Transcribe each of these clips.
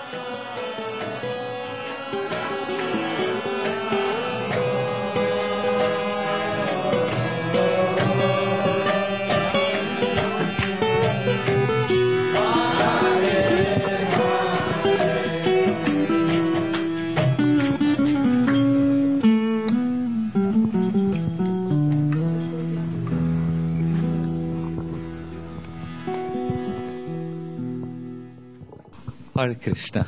Hare Krishna.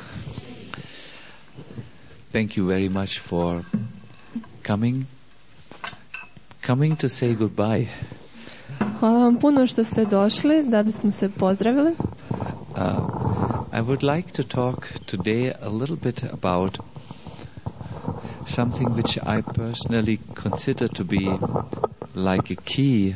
Thank you very much for coming to say goodbye. Hvala vam puno što ste došli da bismo se pozdravili. I would like to talk today a little bit about something which I personally consider to be like a key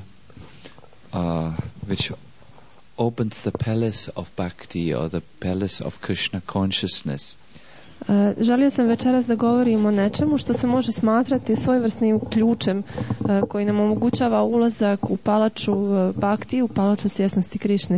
which opens the palace of bhakti or the palace of Krishna consciousness. Želio sam večeras da govorim o nečemu što se može smatrati svojevrsnim ključem koji nam omogućava ulazak u palaču bhakti, u palaču svjesnosti Krišne.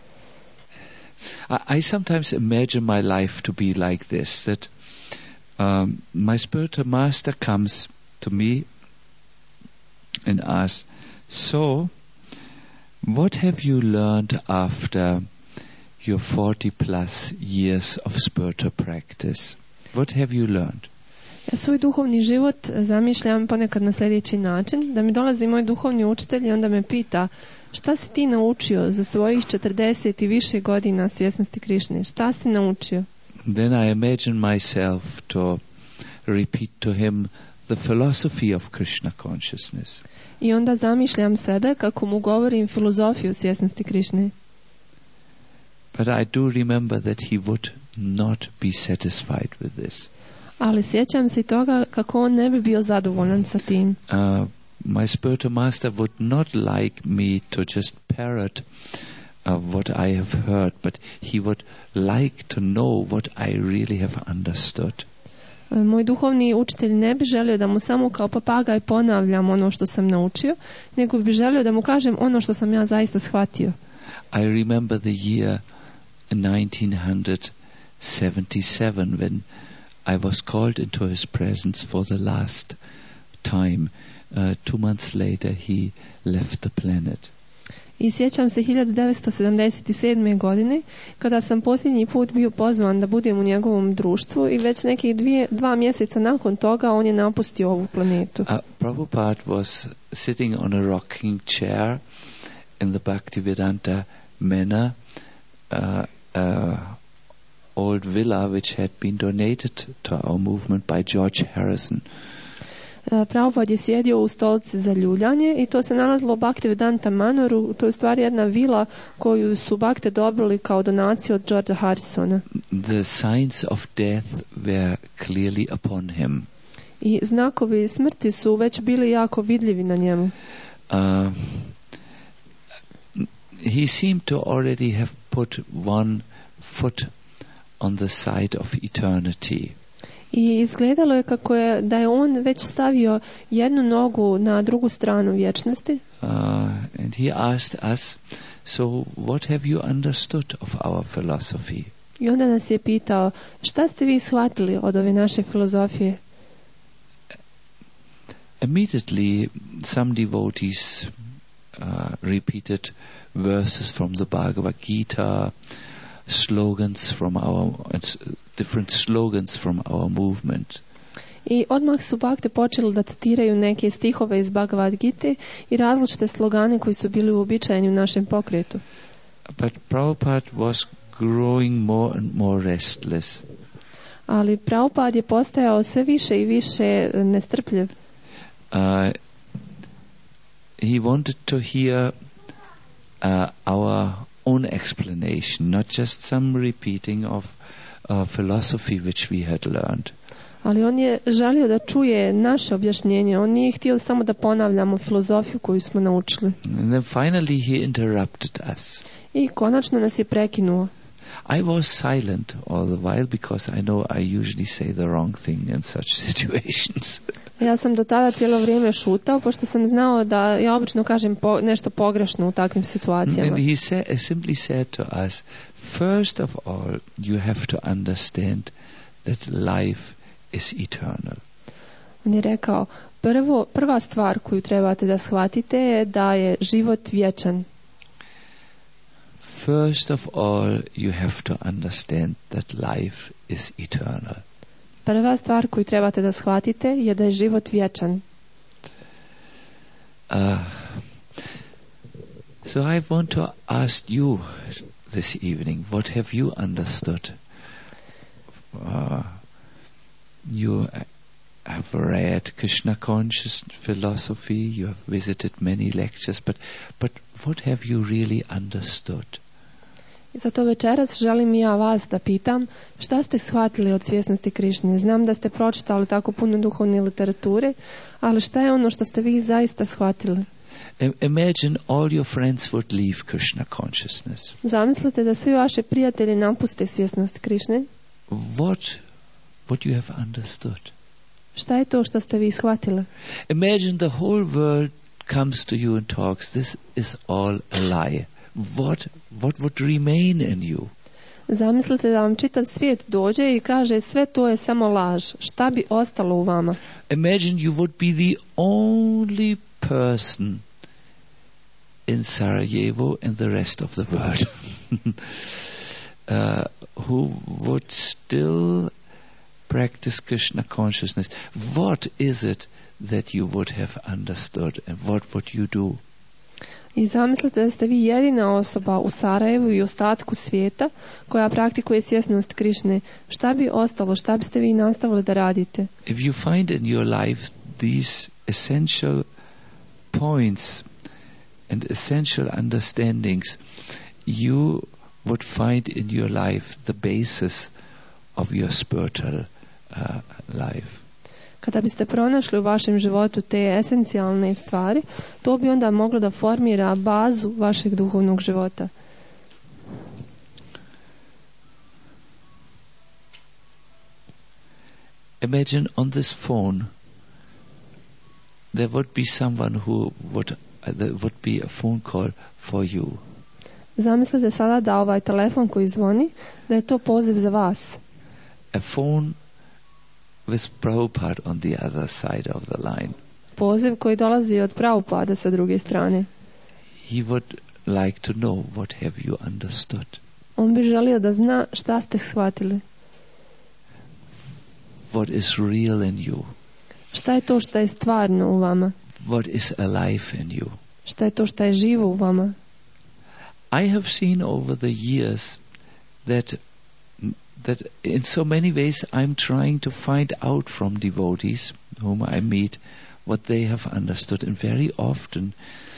I sometimes imagine my life to be like this, that my spiritual master comes to me and asks, so what have you learned after your 40 plus years of spiritual practice? What have you learned? Ja svoj duhovni život zamišljam ponekad na sljedeći način, da mi dolazi moj duhovni učitelj i onda me pita, šta si ti naučio za svojih 40 i više godina svjesnosti Krišne? Šta si naučio? Then I imagine myself to repeat to him the philosophy of Krishna consciousness. I onda zamišljam sebe kako mu govorim filozofiju svjesnosti Krišne. But I do remember that he would not be satisfied with this. Ali sjećam se toga kako on ne bi bio zadovoljan sa tim. My spiritual master would not like me to just parrot what I have heard, but he would like to know what I really have understood. Moj duhovni učitelj ne bi želio da mu samo kao papagaj ponavljam ono što sam naučio, nego bi želio da mu kažem ono što sam ja zaista shvatio. I remember the year 1977 when I was called into his presence for the last time. 2 months later he left the planet. I sjećam se 1977. godine kada sam posljednji put bio pozvan da budem u njegovom društvu i već nekih 2 mjeseca nakon toga on je napustio ovu planetu. Prabhupada was sitting on a rocking chair in the Bhaktivedanta Manor, old villa which had been donated to our movement by George Harrison. Prabhupada je sjedio u stolici za ljuljanje i to se nalazilo u Bhaktivedanta Manoru. To je u stvari jedna vila koju su Bhakte dobili kao donaciju od Georgea Harrisona. The signs of death were clearly upon him. I znakovi smrti su već bili jako vidljivi na njemu. He seemed to already have put one foot on the side of eternity. I izgledalo je kako je da je on već stavio jednu nogu na drugu stranu vječnosti. And he asked us, so what have you understood of our philosophy? I onda nas je pitao, šta ste vi shvatili od ove naše filozofije? Immediately some devotees repeated verses from the Bhagavad Gita, slogans from different slogans from our movement. I odmah su Bhakte počeli da citiraju neke stihove iz Bhagavad Gite i različite slogane koji su bili uobičajeni u našem pokretu. But Prabhupada was growing more and more restless. Ali Prabhupada je postajao sve više i više nestrpljiv. He wanted to hear our own explanation, not just some repeating of philosophy which we had learned. Ali on je želio da čuje naše objašnjenje. On nije htio samo da ponavljamo filozofiju koju smo naučili. And then finally he interrupted us. I konačno nas je prekinuo. I was silent all the while because I know I usually say the wrong thing in such situations. Ja sam do tada cijelo vrijeme šutao, pošto sam znao da ja obično kažem nešto pogrešno u takvim situacijama. And he simply said to us, first of all, you have to understand that life is eternal. On je rekao, prva stvar koju trebate da shvatite je da je život vječan. First of all, you have to understand that life is eternal. Prva stvar koju trebate da shvatite je da je život vječan. So I want to ask you this evening, what have you understood? You have read Krishna conscious philosophy, you have visited many lectures, but what have you really understood? I zato večeras želim i ja vas da pitam, šta ste shvatili od svjesnosti Krišne? Znam da ste pročitali tako puno duhovne literature, ali šta je ono što ste vi zaista shvatili? Imagine all your friends would leave Krishna consciousness. Zamislite da svi vaši prijatelji napuste svjesnost Krišne. What would you have understood? Šta je to što ste vi shvatili? Imagine the whole world comes to you and talks, this is all a lie. What would remain in you? Zamislite da vam čitav svijet dođe i kaže sve to je samo laž. Šta bi ostalo u vama? Imagine you would be the only person in Sarajevo and the rest of the world who would still practice Krishna consciousness. What is it that you would have understood and what would you do? I zamislite da ste vi jedina osoba u Sarajevu i ostatku svijeta koja praktikuje svjesnost Krišne. Šta bi ostalo? Šta biste vi nastavili da radite? If you find in your life these essential points and essential understandings, you would find in your life the basis of your spiritual life. Kada biste pronašli u vašem životu te esencijalne stvari, to bi onda moglo da formira bazu vašeg duhovnog života. Imagine on this phone there would be someone who would there would be a phone call for you. Zamislite sada da ovaj telefon koji zvoni, da je to poziv za vas. A phone with Prabhupada on the other side of the line. Poziv koji dolazi od Prabhupada sa druge strane. He would like to know what have you understood. On bi želio da zna šta ste shvatili. What is real in you? Šta je to što je stvarno u vama? What is alive in you? Šta je to što je živo u vama? I have seen over the years that in so many ways I'm trying to find out from devotees whom I meet what they have understood, and very often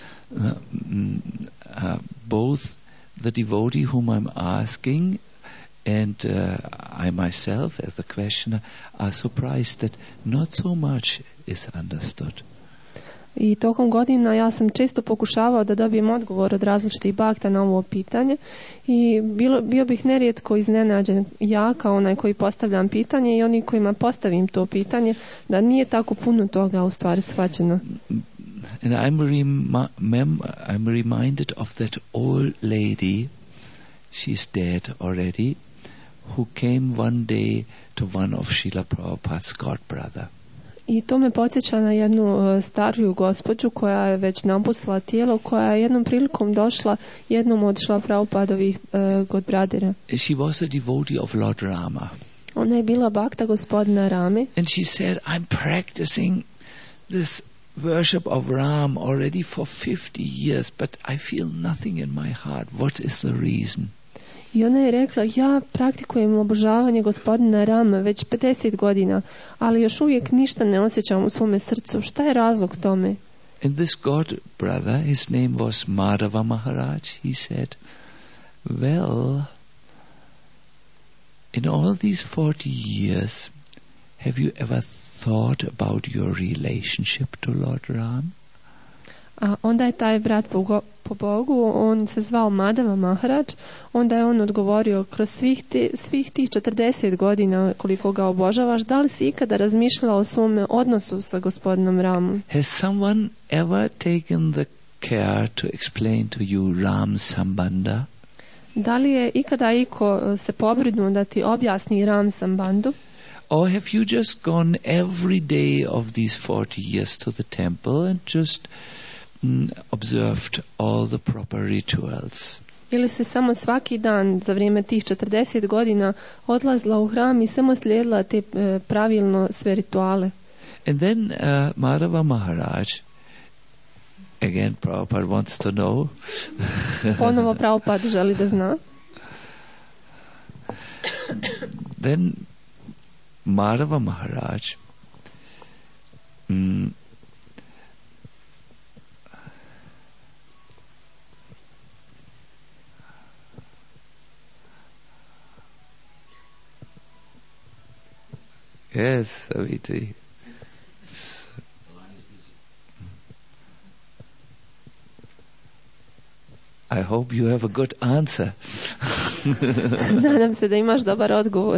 both the devotee whom I'm asking and I myself as the questioner are surprised that not so much is understood. I tokom godina ja sam često pokušavao da dobijem odgovor od različitih bakta na ovo pitanje i bio bih nerijetko iznenađen ja kao onaj koji postavljam pitanje i oni kojima postavim to pitanje da nije tako puno toga u stvari shvaćeno. And I'm reminded of that old lady, she's dead already, who came one day to one of Srila Prabhupada's godbrother. I to me podsjeća na jednu stariju gospođu koja je već napustila tijelo, koja je jednom prilikom došla jednom od Srila Prabhupadovih godbradera. She was a devotee of Lord Rama. Ona je bila bakta gospodina Rame. And she said, I'm practicing this worship of Ram already for 50 years, but I feel nothing in my heart. What is the reason? I ona je rekla, ja praktikujem obožavanje gospodina Rama već 50 godina, ali još uvijek ništa ne osjećam u svome srcu. Šta je razlog tome? And this god brother, his name was Madhava Maharaj, he said, well, in all these 40 years, have you ever thought about your relationship to Lord Ram? A onda je taj brat po Bogu, on se zvao Madhava Maharaj, onda je on odgovorio, kroz svih tih 40 godina koliko ga obožavaš, da li si ikada razmišljao o svom odnosu sa gospodinom Ramom? Has someone ever taken the care to explain to you Ram Sambandha? Da li je ikada iko se pobrinuo da ti objasni Ram Sambandhu? Or have you just gone every day of these 40 years to the temple and just observed all the proper rituals? Ili si samo svaki dan za vrijeme tih 40 godina odlazila u hram i samo slijedila te pravilno sve rituale? And then Madhava Maharaj, again Prabhupada wants to know. Ponovo Prabhupada želi da zna. Then Madhava Maharaj yes, Savitri. I hope you have a good answer. Nadam se da imaš dobar odgovor.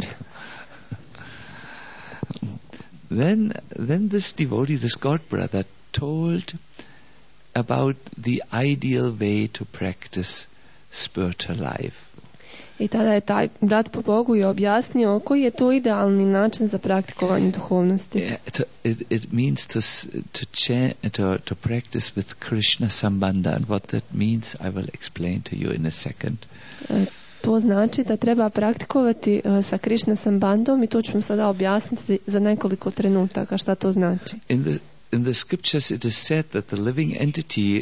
Then this devotee, this god brother, told about the ideal way to practice spiritual life. I tada je taj brat po Bogu i objasnio koji je to idealni način za praktikovanje duhovnosti. It means to practice with Krishna Sambandha, and what that means I will explain to you in a second. To znači da treba praktikovati sa Krishna Sambandhom i to ću vam sada objasniti za nekoliko trenutaka šta to znači. In the scriptures it is said that the living entity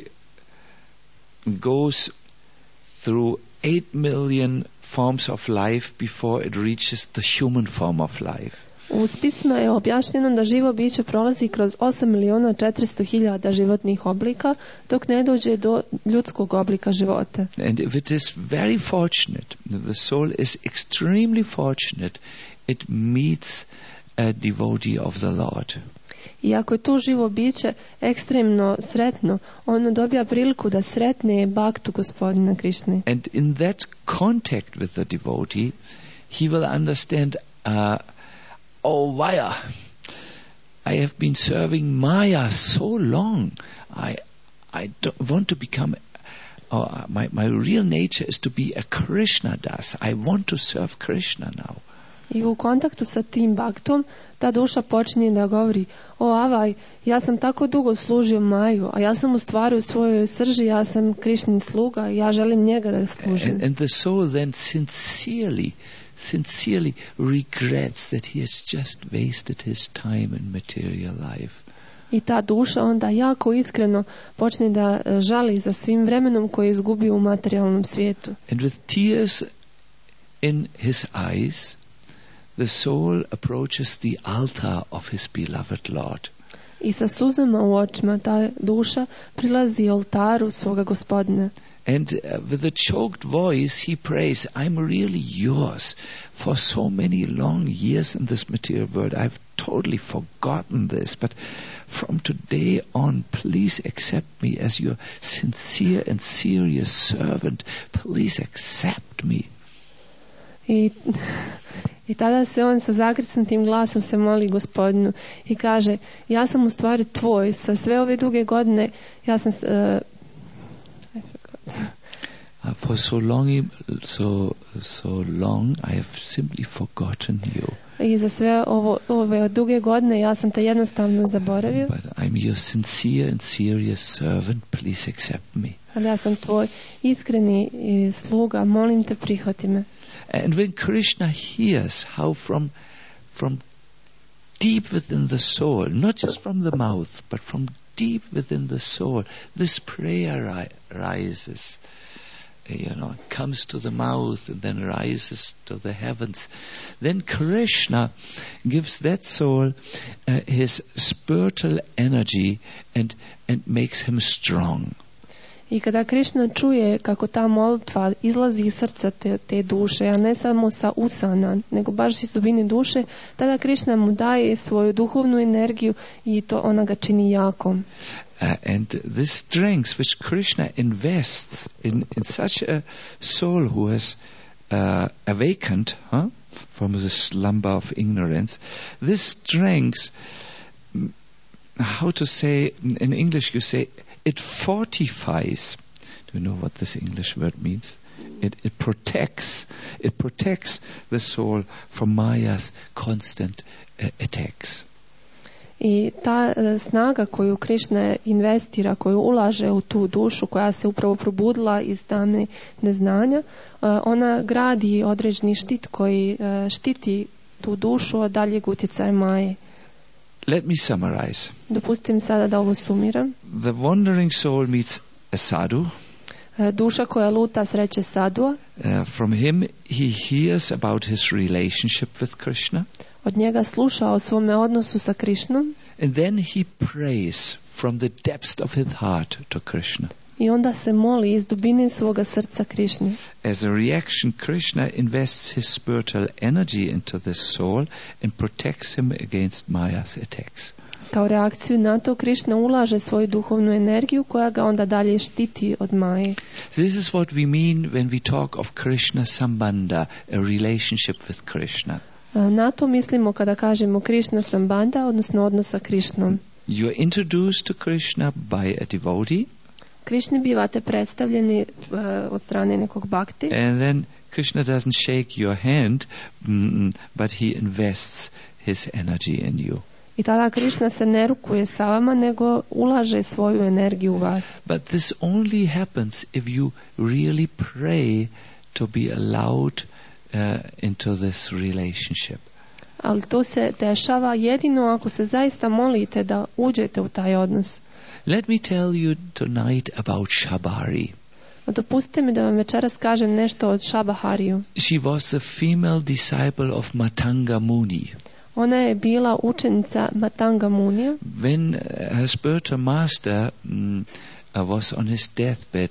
goes through 8 million forms of life before it reaches the human form of life. U spisima je objašnjeno da živo biće prolazi kroz 8.400.000 životnih oblika dok ne dođe do ljudskog oblika života. And if it is very fortunate, the soul is extremely fortunate, it meets a devotee of the Lord. I ako je to živo biće ekstremno sretno, ono dobija priliku da sretne baktu gospodina Krišne. And in that contact with the devotee, he will understand, oh Vaya, I have been serving Maya so long. I don't want to become, my real nature is to be a Krishna Das. I want to serve Krishna now. I u kontaktu sa tim baktom ta duša počinje da govori, o Avaj, ja sam tako dugo služio Maju, a ja sam u stvari u svojoj srži, ja sam Krišnin sluga i ja želim njega da služim. And the soul then sincerely regrets that he has just wasted his time in material life. I ta duša onda jako iskreno počne da žali za svim vremenom koje je izgubio u materijalnom svijetu. And with tears in his eyes, the soul approaches the altar of his beloved Lord. I sa suzama u očima ta duša prilazi oltaru svoga gospodina. And with a choked voice he prays, I'm really yours. For so many long years in this material world, I've totally forgotten this. But from today on, please accept me as your sincere and serious servant. Please accept me. I tada se on sa zakrsnutim glasom se moli gospodinu i kaže, ja sam u stvari tvoj, sa sve ove duge godine, ja sam... For so long, I have simply forgotten you. I za sve ove duge godine, ja sam te jednostavno zaboravio. But I'm your sincere and serious servant, please accept me. Ali ja sam tvoj iskreni sluga, molim te, prihvati me. And when Krishna hears how from deep within the soul, not just from the mouth, but from deep within the soul, this prayer rises, comes to the mouth and then rises to the heavens, then Krishna gives that soul his spiritual energy and makes him strong. I kada Krišna čuje kako ta molitva izlazi iz srca te duše, a ne samo sa usana, nego baš iz dubine duše, tada Krišna mu daje svoju duhovnu energiju i to ona ga čini jakom. And this strength which Krishna invests in such a soul who has awakened from the slumber of ignorance, this strength, how to say, in English you say, it fortifies. Do you know what this English word means? It protects the soul from Maya's constant attacks. I ta snaga koju Krišna investira, koju ulaže u tu dušu koja se upravo probudila iz tame neznanja, ona gradi određeni štit koji štiti tu dušu od daljeg utjecaja Maje. Let me summarize. Dopustim sada da ovo sumiram. The wandering soul meets a sadhu. Duša koja luta sreće sadua. From him he hears about his relationship with Krishna. Od njega sluša o svome odnosu sa Krišnom. And then he prays from the depths of his heart to Krishna. I onda se moli iz dubine svoga srca Krišni. As a reaction, Krishna invests his spiritual energy into this soul and protects him against Maya's attacks. Kao reakciju na to Krišna ulaže svoju duhovnu energiju koja ga onda dalje štiti od Maje. This is what we mean when we talk of Krishna Sambandha, a relationship with Krishna. Na to mislimo kada kažemo Krišna Sambandha, odnosno odnos sa Krišnom. You are introduced to Krishna by a devotee. Krišni bivate predstavljeni od strane nekog bhakti. And then Krishna doesn't shake your hand, but he invests his energy in you. I tada Krišna se ne rukuje sa vama, nego ulaže svoju energiju u vas. But this only happens if you really pray to be allowed into this relationship. Ali to se dešava jedino ako se zaista molite da uđete u taj odnos. Let me tell you tonight about Shabari. Dopustite mi da vam večeras kažem nešto od Shabahariju. She was the female disciple of Matanga Muni. Ona je bila učenica Matanga Munija. When her spiritual master was on his deathbed,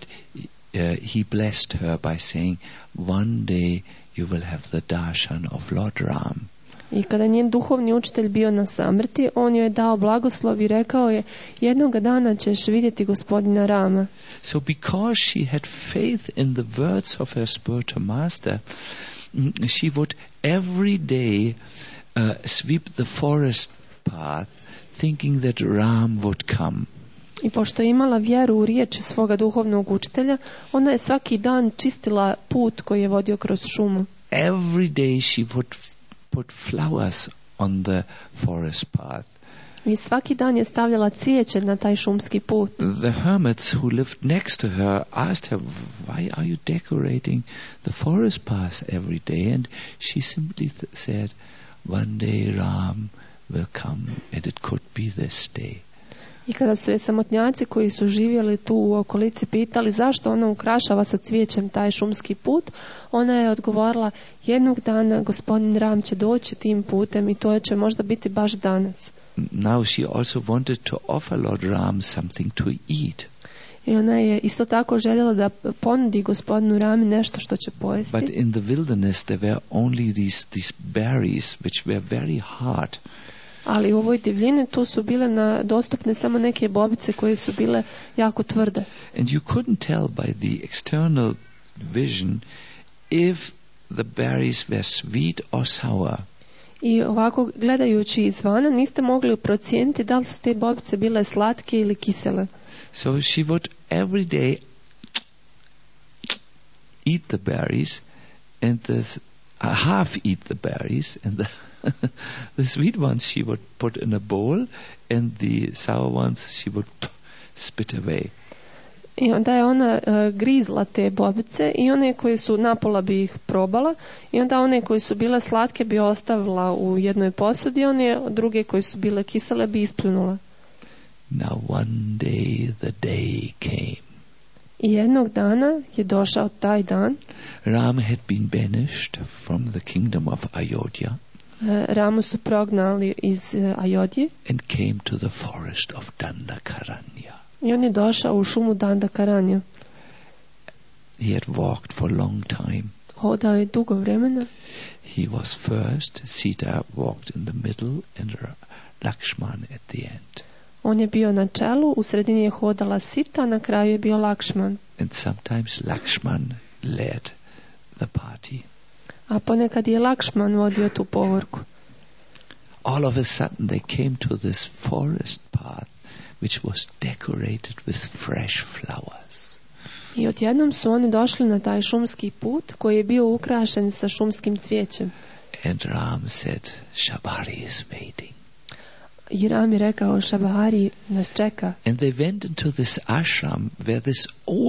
he blessed her by saying, "One day you will have the darshan of Lord Ram." I kada njen duhovni učitelj bio na samrti, on joj je dao blagoslov i rekao je, jednoga dana ćeš vidjeti gospodina Rama. So because she had faith in the words of her spiritual master, she would every day sweep the forest path, thinking that Ram would come. I pošto je imala vjeru u riječi svoga duhovnog učitelja, ona je svaki dan čistila put koji je vodio kroz šumu. Every day she would put flowers on the forest path. I svaki dan je stavljala cvijeće na taj šumski put. The hermits who lived next to her asked her, "Why are you decorating the forest path every day?" And she simply said, "One day Ram will come, and it could be this day." I kada su je samotnjaci koji su živjeli tu u okolici pitali zašto ona ukrašava sa cvijećem taj šumski put, ona je odgovorila, jednog dana gospodin Ram će doći tim putem i to će možda biti baš danas. Now she also wanted to offer Lord Ram something to eat. I ona je isto tako željela da ponudi gospodinu Rami nešto što će pojesti. But in the wilderness there were only these berries which were very hard. Ali u ovoj divljini tu su bile dostupne samo neke bobice koje su bile jako tvrde. And you couldn't tell by the external vision if the berries were sweet or sour. I ovako gledajući izvana niste mogli procijeniti da li su te bobice bile slatke ili kisele. So she would every day eat the berries and half eat the berries, and the sweet ones she would put in a bowl, and the sour ones she would spit away. I onda je ona grizla te bobice i one koje su napola bi ih probala i onda one koje su bile slatke bi ostavila u jednoj posudi, one druge koje su bile kisele bi ispljunula. Now one day the day came. I jednog dana je došao taj dan. Ram had been banished from the kingdom of Ayodhya. Ramu su prognali iz Ajodje. And came to the forest of Dandakaranya. I on je došao u šumu Dandakaranya. He had walked for a long time. Hodao je dugo vremena. He was first, Sita walked in the middle, and Lakshman at the end. On je bio na čelu, u sredini je hodala Sita, na kraju je bio Lakšman. And sometimes Lakshman led the party. A ponekad je Lakšman vodio tu povorku. All of a sudden they came to this forest path which was decorated with fresh flowers. I odjednom su oni došli na taj šumski put koji je bio ukrašen sa šumskim cvijećem. And Ram said, Shabari is waiting. I Ram je rekao, Shabari nas čeka. And they went into this ashram where this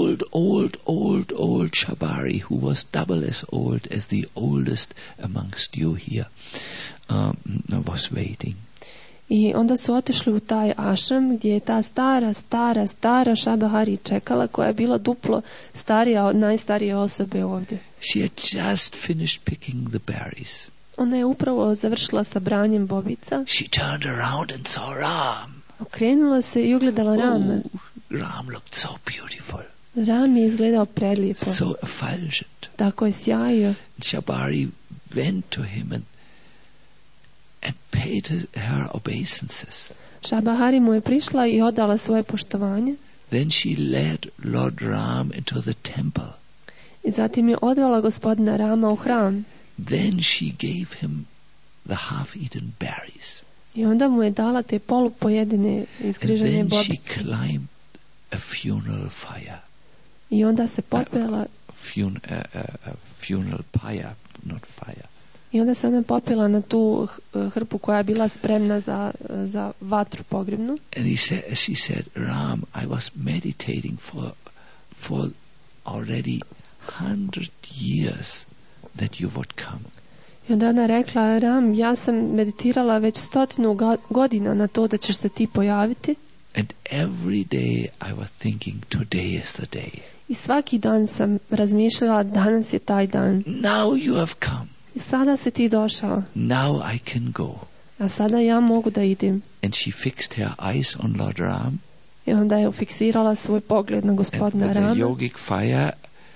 old Shabari, who was double as old as the oldest amongst you here, was waiting. I onda su otišli u taj ashram gdje je ta stara Shabari čekala, koja je bila duplo starija od najstarije osobe ovdje. She had just finished picking the berries. Ona je upravo završila sa branjem bobica. She turned around and saw Ram. Okrenula se i ugledala Rama. Ram looked so beautiful. Ram je izgledao prelijepo. So effulgent. Tako je sjajio. Shabari went to him and paid her obeisances. Shabari mu je prišla i odala svoje poštovanje. Then she led Lord Ram into the temple. I zatim je odvela gospodina Rama u hram. Then she gave him the half-eaten berries. I onda mu je dala te polupojedine izgrižene bobice. And then she climbed a funeral fire. I onda se popela funeral pyre, not fire. I onda se ona popela na tu hrpu koja je bila spremna za vatru pogrebnu. And she said, Ram, I was meditating for already 100 years that you would come. I onda ona rekla, Ram, ja sam meditirala već 100 godina na to da ćeš se ti pojaviti. And every day I was thinking, today is the day. I svaki dan sam razmišljala, danas je taj dan. Now you have come. I sada si ti došao. Now I can go. A sada ja mogu da idem. And she fixed her eyes on Lord Ram. I onda je fiksirala svoj pogled na gospodina Rama. And the yogic fire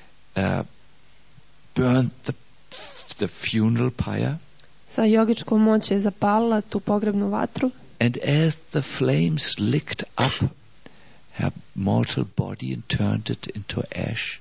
burned the funeral pyre. Sa jogičkom moći je zapalila tu pogrebnu vatru. And as the flames licked up her mortal body and turned it into ash,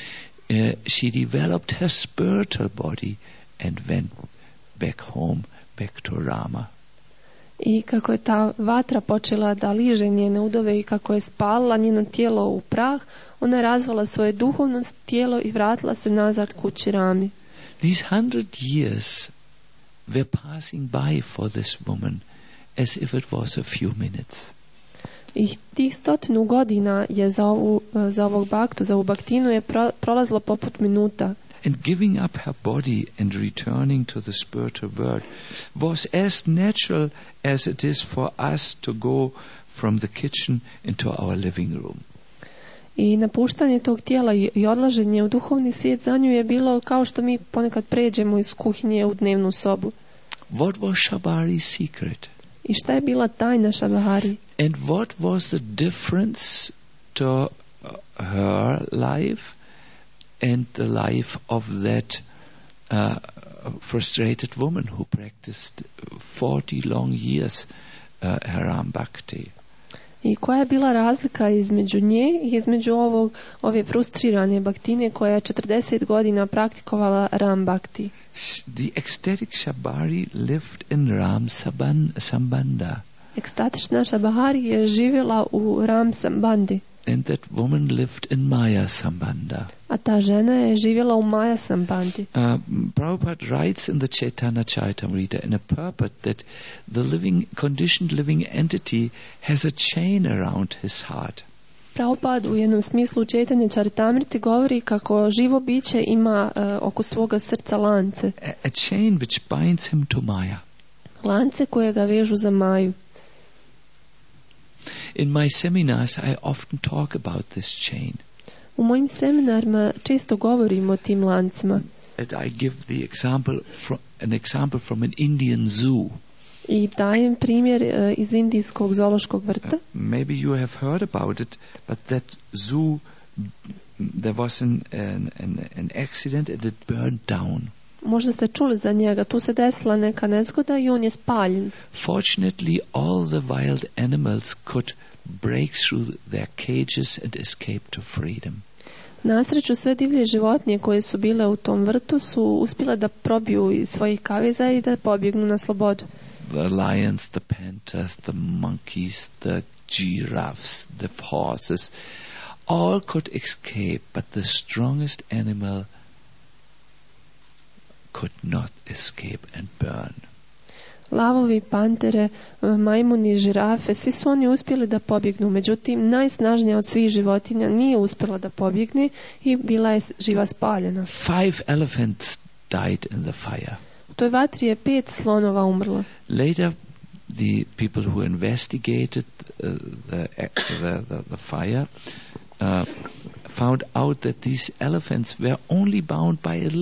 she developed her spiritual body and went back home, back to Rama. I kako je ta vatra počela da liže njene udove i kako je spalila njeno tijelo u prah, ona je razvala svoje duhovno tijelo i vratila se nazad kući Rami. These 100 years were passing by for this woman as if it was a few minutes. I tih 100 godina je za ovog baktu, za ovu baktinu je prolazilo poput minuta. And giving up her body and returning to the spiritual world was as natural as it is for us to go from the kitchen into our living room. I napuštanje tog tijela i odlaženje u duhovni svijet za nju je bilo kao što mi ponekad pređemo iz kuhinje u dnevnu sobu. What was Shabari's secret? I šta je bila tajna Shabari? And what was the difference to her life and the life of that frustrated woman who practiced 40 long years Haram Bhakti? I koja je bila razlika između nje i između ove frustrirane baktine koja je 40 godina praktikovala Ram Bhakti? The ecstatic Shabari lived in Ram Sambandha. Ekstatična Shabari je živjela u Ram Sambandi. And that woman lived in Maya Sambandha. A ta žena je živjela u Maya Sambandi. Prabhupada writes in the Chaitanya Charitamrita in a purport that the conditioned living entity has a chain around his heart. Prabhupada u jednom smislu Chaitanya Charitamriti govori kako živo biće ima oko svoga srca lance. A chain which binds him to Maya. Lance koje ga vežu za Maju. In my seminars I often talk about this chain. U mojim seminarima često govorim o tim lancima. And I give an example from an Indian zoo. I dajem primjer iz indijskog zoološkog vrta. Maybe you have heard about it, but that zoo there was an accident and it burned down. Možda ste čuli za njega, tu se desila neka nezgoda i on je spaljen. Fortunately, all the wild animals could break through their cages and escape to freedom. Na sreću sve divlje životinje koje su bile u tom vrtu su uspjele da probiju iz svojih kaveza i da pobjegnu na slobodu. The lions, the panthers, the monkeys, the giraffes, the horses, all could escape, but the strongest animal could not escape and burn. Lavovi, pantere, majmuni, žirafe, svi su oni uspjeli da pobjegnu. Međutim, najsnažnija od svih životinja nije uspjela da pobjegne i bila je živa spaljena. 5 elephants died in the fire. U toj vatri je 5 slonova umrlo. Later, the people who investigated the fire found out that these elephants were only bound by a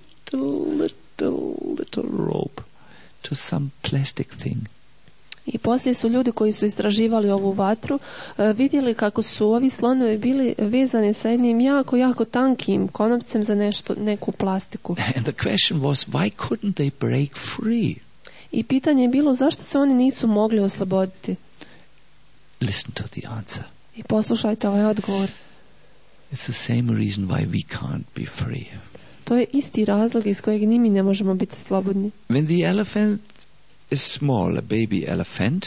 little rope to some plastic thing. I poslije su ljudi koji su istraživali ovu vatru vidjeli kako su ovi slonovi bili vezani sa jednim jako tankim konopcem za neku plastiku. And the question was, why couldn't they break free? I pitanje je bilo zašto se oni nisu mogli osloboditi. Listen to the answer. I poslušajte ovaj odgovor. It's the same reason why we can't be free. To je isti razlog iz kojeg ni mi ne možemo biti slobodni. When the elephant is small, a baby elephant,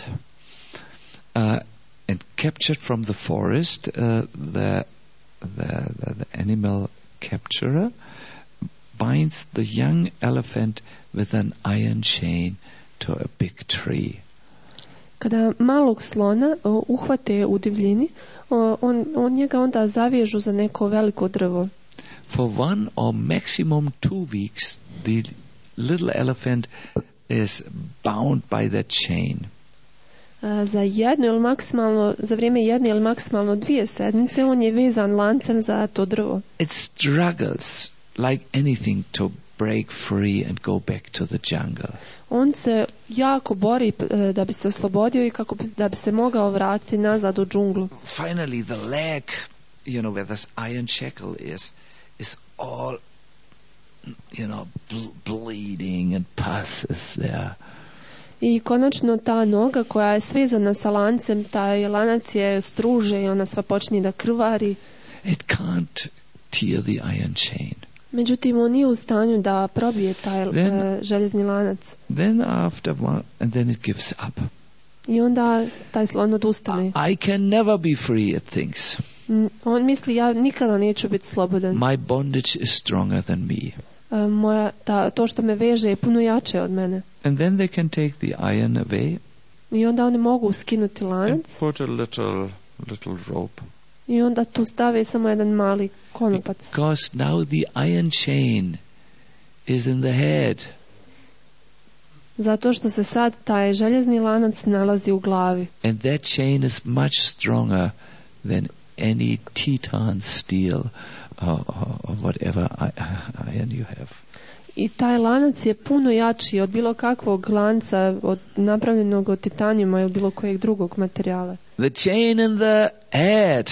and captured from the forest, the animal capturer binds the young elephant with an iron chain to a big tree. Kada malog slona uhvate u divljini, on njega onda zavežu za neko veliko drvo. For 1 or maximum 2 weeks, the little elephant is bound by that chain. Za vrijeme jedne ili maksimalno 2 sedmice on je vezan lancem za to drvo. It struggles like anything to break free and go back to the jungle. On se jako bori da bi se oslobodio i da bi se mogao vratiti nazad u džunglu. Finally, the leg, where this iron shackle is all, bleeding and pus is there. I konačno ta noga koja je svezana sa lancem, taj lanac je struže i ona sva počne da krvari. It can't tear the iron chain. Međutim, on nije u stanju da probije taj željezni lanac. Then and then it gives up. I onda taj slon odustane. I can never be free, it thinks. On misli, ja nikada neću biti slobodan. My bondage is stronger than me. To što me veže je puno jače od mene. And then they can take the iron away. I onda oni mogu skinuti lanac. And put a little rope. I onda tu stave samo jedan mali konopac. Because now the iron chain is in the head. Zato što se sad taj željezni lanac nalazi u glavi. And that chain is much stronger than any titan steel or whatever iron you have. I taj lanac je puno jači od bilo kakvog lanca napravljenog od titanijuma ili bilo kojeg drugog materijala. The chain in the head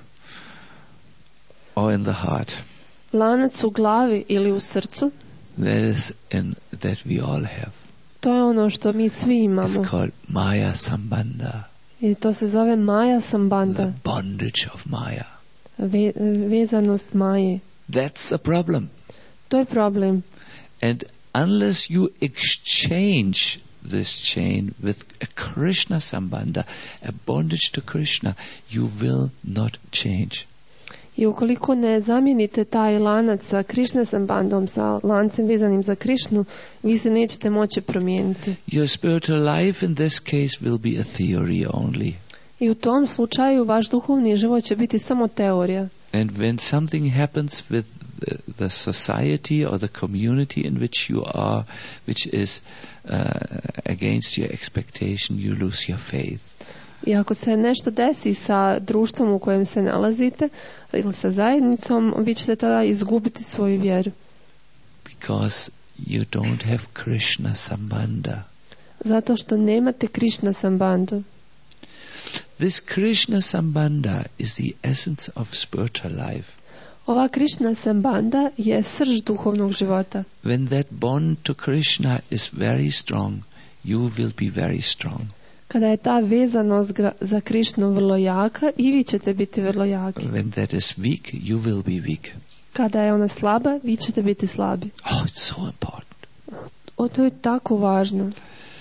or in the heart. Lanac u glavi ili u srcu. That we all have. To je ono što mi svi imamo. It's called Maya Sambandha. I to se zove Maya Sambandha. The bondage of Maya. Vezanost Maje. That's the problem. To je problem. And unless you exchange this chain with a Krishna Sambandha, a bondage to Krishna, you will not change. I ukoliko ne zamijenite taj lanac sa Krishna Sambandhom, sa lancem vezanim za Krishnu, vi se nećete moći promijeniti. Your spiritual life in this case will be a theory only. I u tom slučaju vaš duhovni život će biti samo teorija. And when something happens with the society or the community in which you are, which is against your expectation, you lose your faith. I ako se nešto desi sa društvom u kojem se nalazite ili sa zajednicom, vi ćete tada izgubiti svoju vjeru. Because you don't have Krishna Sambandha. Zato što nemate Krishna Sambandhu. This Krishna Sambandha is the essence of spiritual life. Ova Krishna sambandha je srž duhovnog života. When that bond to Krishna is very strong, you will be very strong. Kada je ta vezanost za Krishnu vrlo jaka, i vi ćete biti vrlo jaki. When that is weak, you will be weak. Kada je ona slaba, vi ćete biti slabi. Oh, it's so important. To je tako važno.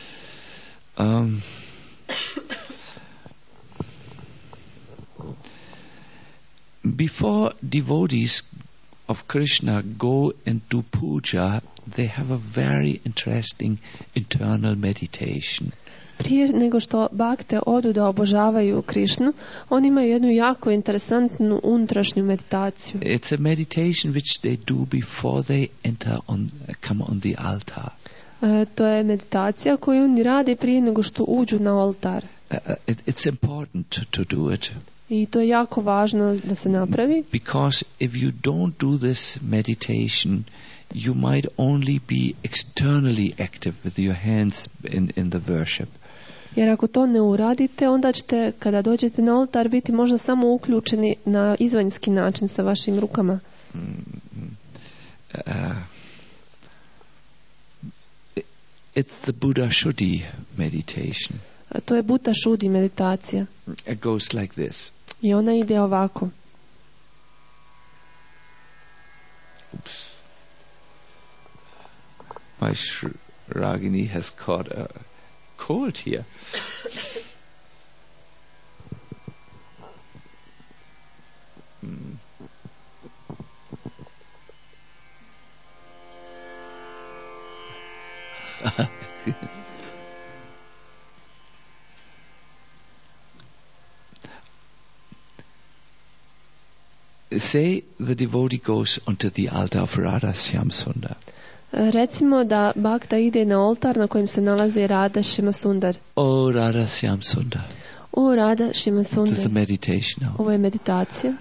Before devotees of Krishna go and do puja, they have a very interesting internal meditation. Prije nego što bakte odu da obožavaju Krishnu, oni imaju jednu jako interesantnu unutrašnju meditaciju. It's a meditation which they do before they come on the altar. To je meditacija koju oni rade prije nego što uđu na oltar. It's important to do it. I to je jako važno da se napravi. Because if you don't do this meditation, you might only be externally active with your hands in the worship. Jer ako to ne uradite, onda ćete, kada dođete na oltar, biti možda samo uključeni na izvanjski način sa vašim rukama. It's the Buddha Shuddhi meditation. To je Buddha Shuddhi meditacija. It goes like this. I ona ide ovako. Oops. My Ragini has caught a cold here. Say the devotee goes onto the altar of Radha Shyam Sundar. Recimo da bakta ide na oltar na kojem se nalazi Radha Shyam Sundar. Oh, Radha Shyam Sundar. O Radha Shyam Sundar. This is the meditation now. Ovo je meditacija.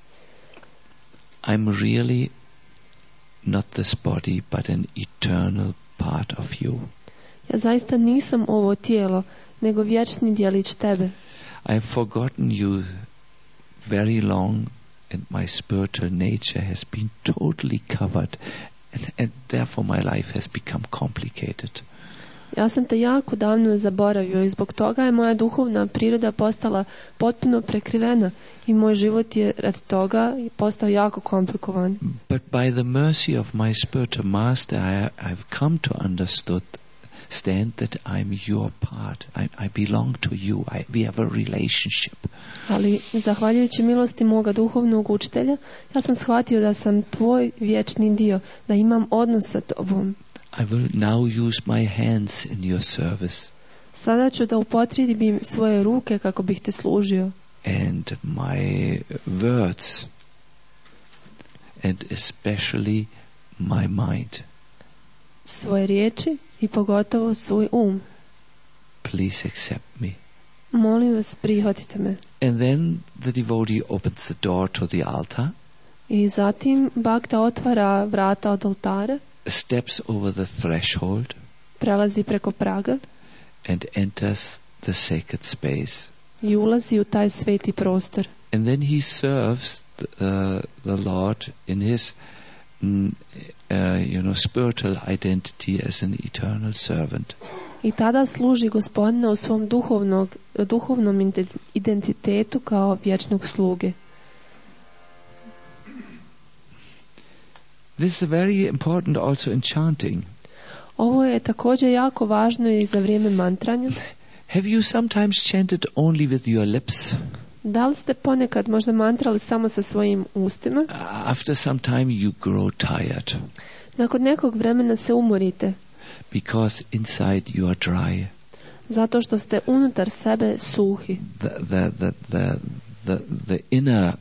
I'm really not this body, but an eternal part of you. Ja zaista nisam ovo tijelo, nego vječni dijelić tebe. I have forgotten you very long, and my spiritual nature has been totally covered, and therefore my life has become complicated. Ja sam te jako davno zaboravio i zbog toga je moja duhovna priroda postala potpuno prekrivena i moj život je radi toga postao jako komplikovan. But by the mercy of my spiritual master, I've come to understand that I'm your part. I belong to you. We have a relationship. Ali zahvaljujući milosti moga duhovnog učitelja, ja sam shvatio da sam tvoj vječni dio, da imam odnos sa tobom. I will now use my hands in your service. Sada ću da upotrijebim svoje ruke kako bih te služio. And my words, and especially my mind. Svoje riječi i pogotovo svoj um. Please accept me. Molim vas, prihvatite me. And then the devotee opens the door to the altar. I zatim bakta otvara vrata od oltara. Steps over the threshold. Prelazi preko praga. And enters the sacred space. I ulazi u taj sveti prostor. And then he serves the Lord in his spiritual identity as an eternal servant. I tada služi Gospodina u svom duhovnom identitetu kao vječnog sluge. This is very important also in chanting. Ovo je također jako važno i za vrijeme mantranja. Have you sometimes chanted only with your lips? Da li ste ponekad možda mantrali samo sa svojim ustima? After some time you grow tired. Nakon nekog vremena se umorite. Because inside you are dry. Zato što ste unutar sebe suhi. The inner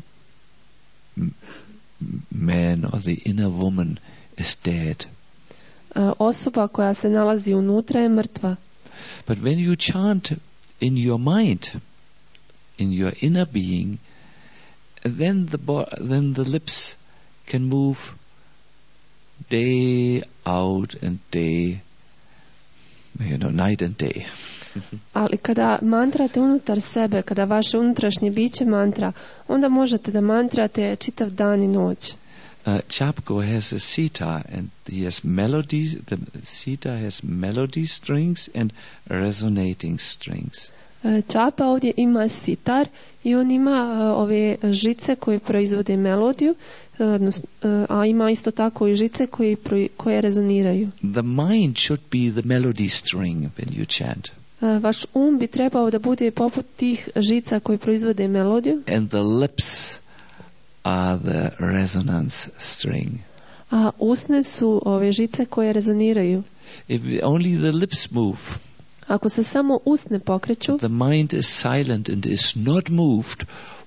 man or the inner woman is dead. Osoba koja se nalazi unutra je mrtva. But when you chant in your mind, in your inner being, then the lips can move day out and day night and day. Ali kada mantrate unutar sebe, kada vaše unutrašnje biće mantra, onda možete da mantrate čitav dan i noć. Chapko has a sitar and he has melodies. The sitar has melody strings and resonating strings. Čapa ovdje ima sitar i on ima ove žice koje proizvode melodiju, a ima isto tako i žice koje rezoniraju. The mind should be the melody string when you chant. Vaš bi trebao da bude poput tih žica koje proizvode melodiju. And the lips are the resonance string. A usne su ove žice koje rezoniraju. If only the lips move, ako se samo usne pokreću, the mind is silent and is not moved,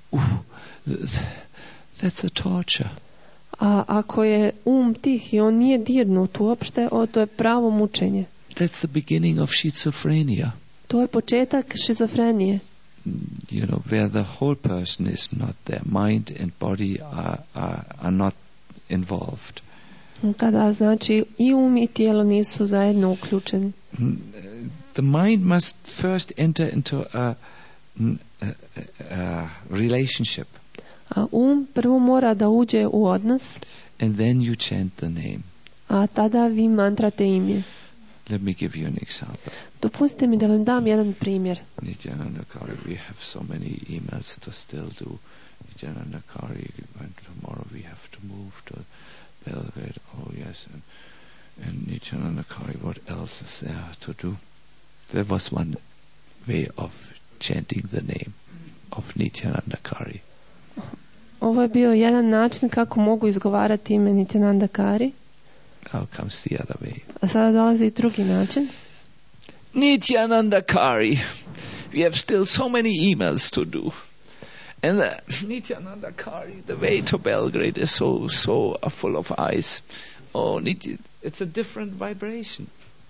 that's a torture. A ako je tih i on nije dirnut uopšte, to je pravo mučenje. That's the beginning of schizophrenia. To je početak šizofrenije. Where the whole person is not there. Mind and body are not involved. Kada znači i i tijelo nisu zajedno uključeni. The mind must first enter into a relationship. A prvo mora da uđe u odnos. And then you chant the name. A tada vi mantrate ime. Let me give you an example. Dopustite mi da vam dam jedan primjer. Nityanandakari, we have so many emails to still do. Nityanandakari, tomorrow we have to move to Belgrade. Oh yes, and Nityanandakari, what else is there to do? There was one way of chanting the name of Nityanandakari. Ovo je bio jedan način kako mogu izgovarati ime Nityanandakari. Now comes the other way. A sada dolazi drugi način. Nityanandakari, we have still so many emails to do. And Nityanandakari, the way to Belgrade is so full of ice. Oh, it's a different vibration.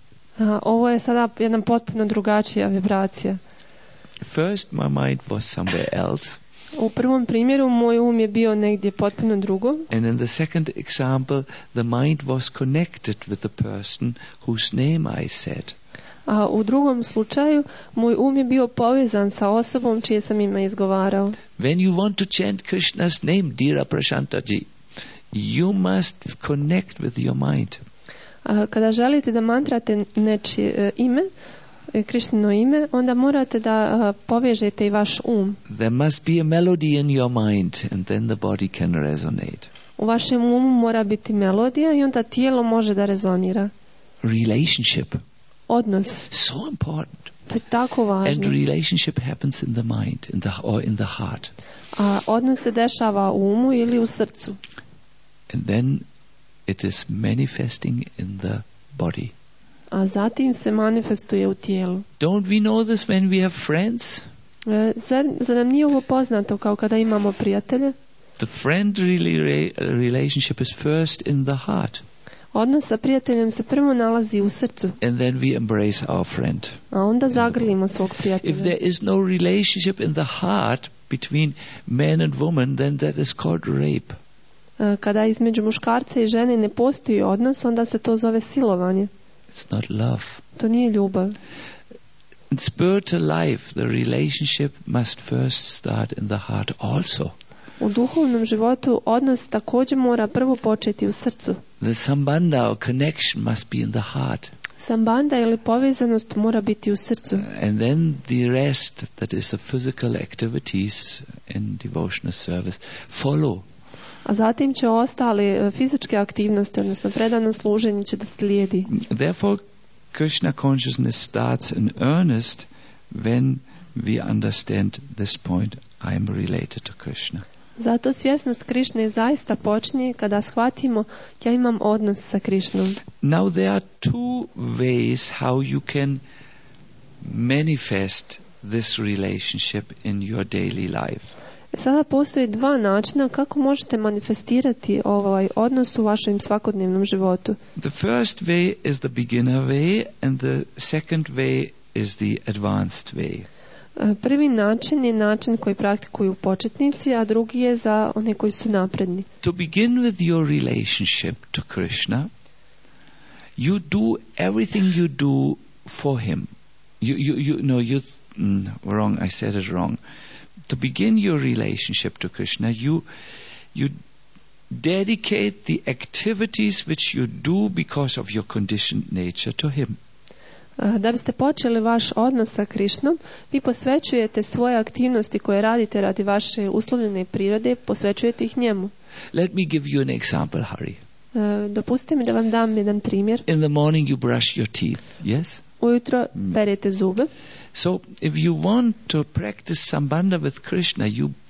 Ovo je sada jedna potpuno drugačija vibracija. First, my mind was somewhere else. U prvom primjeru moj je bio negdje potpuno drugo. And in the second example, the mind was connected with the person whose name I said. A u drugom slučaju, moj je bio povezan sa osobom čije sam ime izgovarao. When you want to chant Krishna's name, dear Prashantaji, you must connect with your mind. Kada želite da mantrate nečije ime, Krišnino ime, onda morate da povežete i vaš There must be a melody in your mind and then the body can resonate. U vašem mora biti melodija i onda tijelo može da rezonira. Relationship. Odnos. So important. To je tako važno. And relationship happens in the mind, or in the heart. A odnos se dešava u umu ili u srcu. And then it is manifesting in the body. A zatim se manifestuje u tijelu. Don't we know this when we have friends? Zar nam nije ovo poznato kao kada imamo prijatelje? The friend relationship is first in the heart. Odnos sa prijateljem se prvo nalazi u srcu. And then we embrace our friend. A onda zagrlimo svog prijatelja. If there is no relationship in the heart between man and woman, then that is called rape. Kada između muškarca i žene ne postoji odnos, onda se to zove silovanje. It's not love. To nije ljubav. In spiritual life, the relationship must first start in the heart also. U duhovnom životu odnos također mora prvo početi u srcu. The sambandha or connection must be in the heart. Sambandha ili povezanost mora biti u srcu. And then the rest, that is the physical activities and devotional service, follow. A zatim će ostale fizičke aktivnosti, odnosno predano služenje će da slijedi. Therefore, Krishna consciousness starts in earnest when we understand this point, I am related to Krishna. Zato svjesnost Krišne zaista počinje kada shvatimo ja imam odnos sa Krišnom. Now there are two ways how you can manifest this relationship in your daily life. Sada postoji dva načina kako možete manifestirati ovaj odnos u vašem svakodnevnom životu. The first way is the beginner way and the second way is the advanced way. Prvi način je način koji praktikuju početnici, a drugi je za one koji su napredni. To begin with your relationship to Krishna, you do everything you do for him. Wrong, I said it wrong. To begin your relationship to Krishna, you dedicate the activities which you do because of your conditioned nature to him. Da biste počeli vaš odnos sa Krišnom, vi posvećujete svoje aktivnosti koje radite radi vaše uslovljene prirode, posvećujete ih njemu. Let me give you an example, Hari. Dopustite mi da vam dam jedan primjer. In the morning you brush your teeth, yes? Ujutro perete zube. So if you want to practice sambandha with Krishna,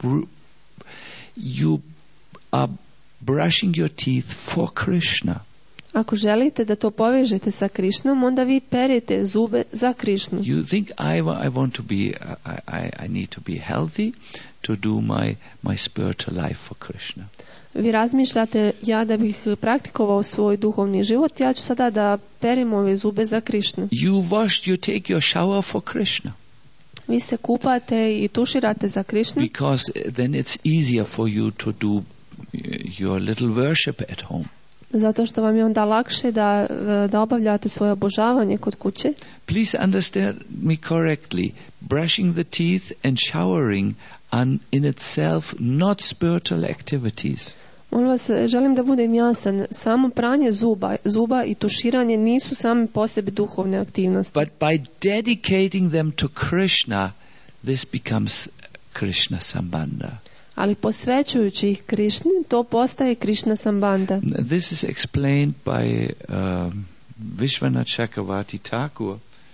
you are brushing your teeth for Krishna. Ako želite da to povežete sa Krišnom, onda vi perete zube za Krišnu. You think I want to be, I need to be healthy to do my spiritual life for Krishna. Vi razmišljate, ja da bih praktikovao svoj duhovni život, ja ću sada da perim ove zube za Krišnu. You take your shower for Krishna. Vi se kupate i tuširate za Krišnu. Because then it's easier for you to do your little worship at home. Zato što vam je onda lakše da obavljate svoje obožavanje kod kuće. Please understand me correctly. Brushing the teeth and showering are in itself not spiritual activities. Molim vas, želim da budem jasan. Samo pranje zuba i tuširanje nisu same po sebi duhovne aktivnosti. But by dedicating them to Krishna, this becomes Krishna Sambandha. Ali posvećujući ih Krišni, to postaje Krishna Sambandha. This is explained by Vishwanath Chakravarti Thakur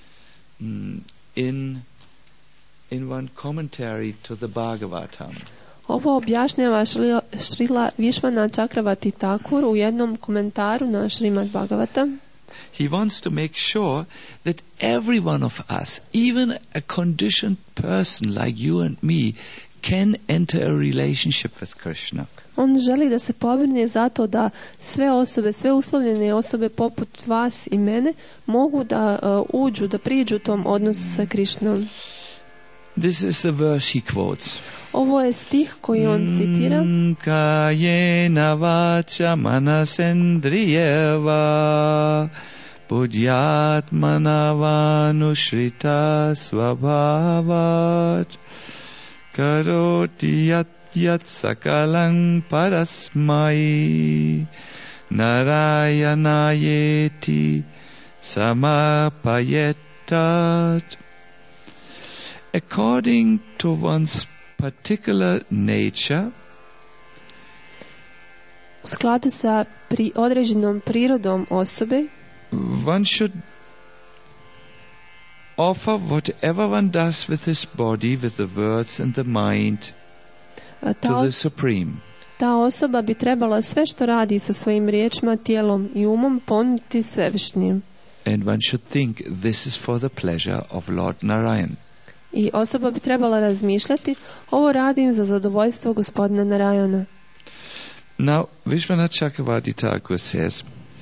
in one commentary to the Bhagavatam. Ovo objašnjava Srila Vishwanath Chakravarti Thakur u jednom komentaru na Srimad Bhagavatam. He wants to make sure that every one of us, even a conditioned person like you and me, can enter a relationship with Krishna. On želi da se pobrine zato da sve osobe, sve uslovljene osobe poput vas i mene mogu da da priđu tom odnosu sa Krišnom. This is the verse he quotes. Ovo je stih koji on citira. Kayena vacha manasendriyeva buddhyatmana vanushrita svabhavat karoti yat sakalang parasmai narayanayeti samapayetat. According to one's particular nature, u skladu sa određenom prirodom osobe, one should offer whatever one does with his body, with the words and the mind, to the Supreme. Ta osoba bi trebala sve što radi sa svojim riječima, tijelom i umom ponuditi Svevišnjem. And one should think this is for the pleasure of Lord Narayan. I osoba bi trebala razmišljati, ovo radim za zadovoljstvo gospodina Narayana. Now, Vishwanath Chakravarti Thakur says,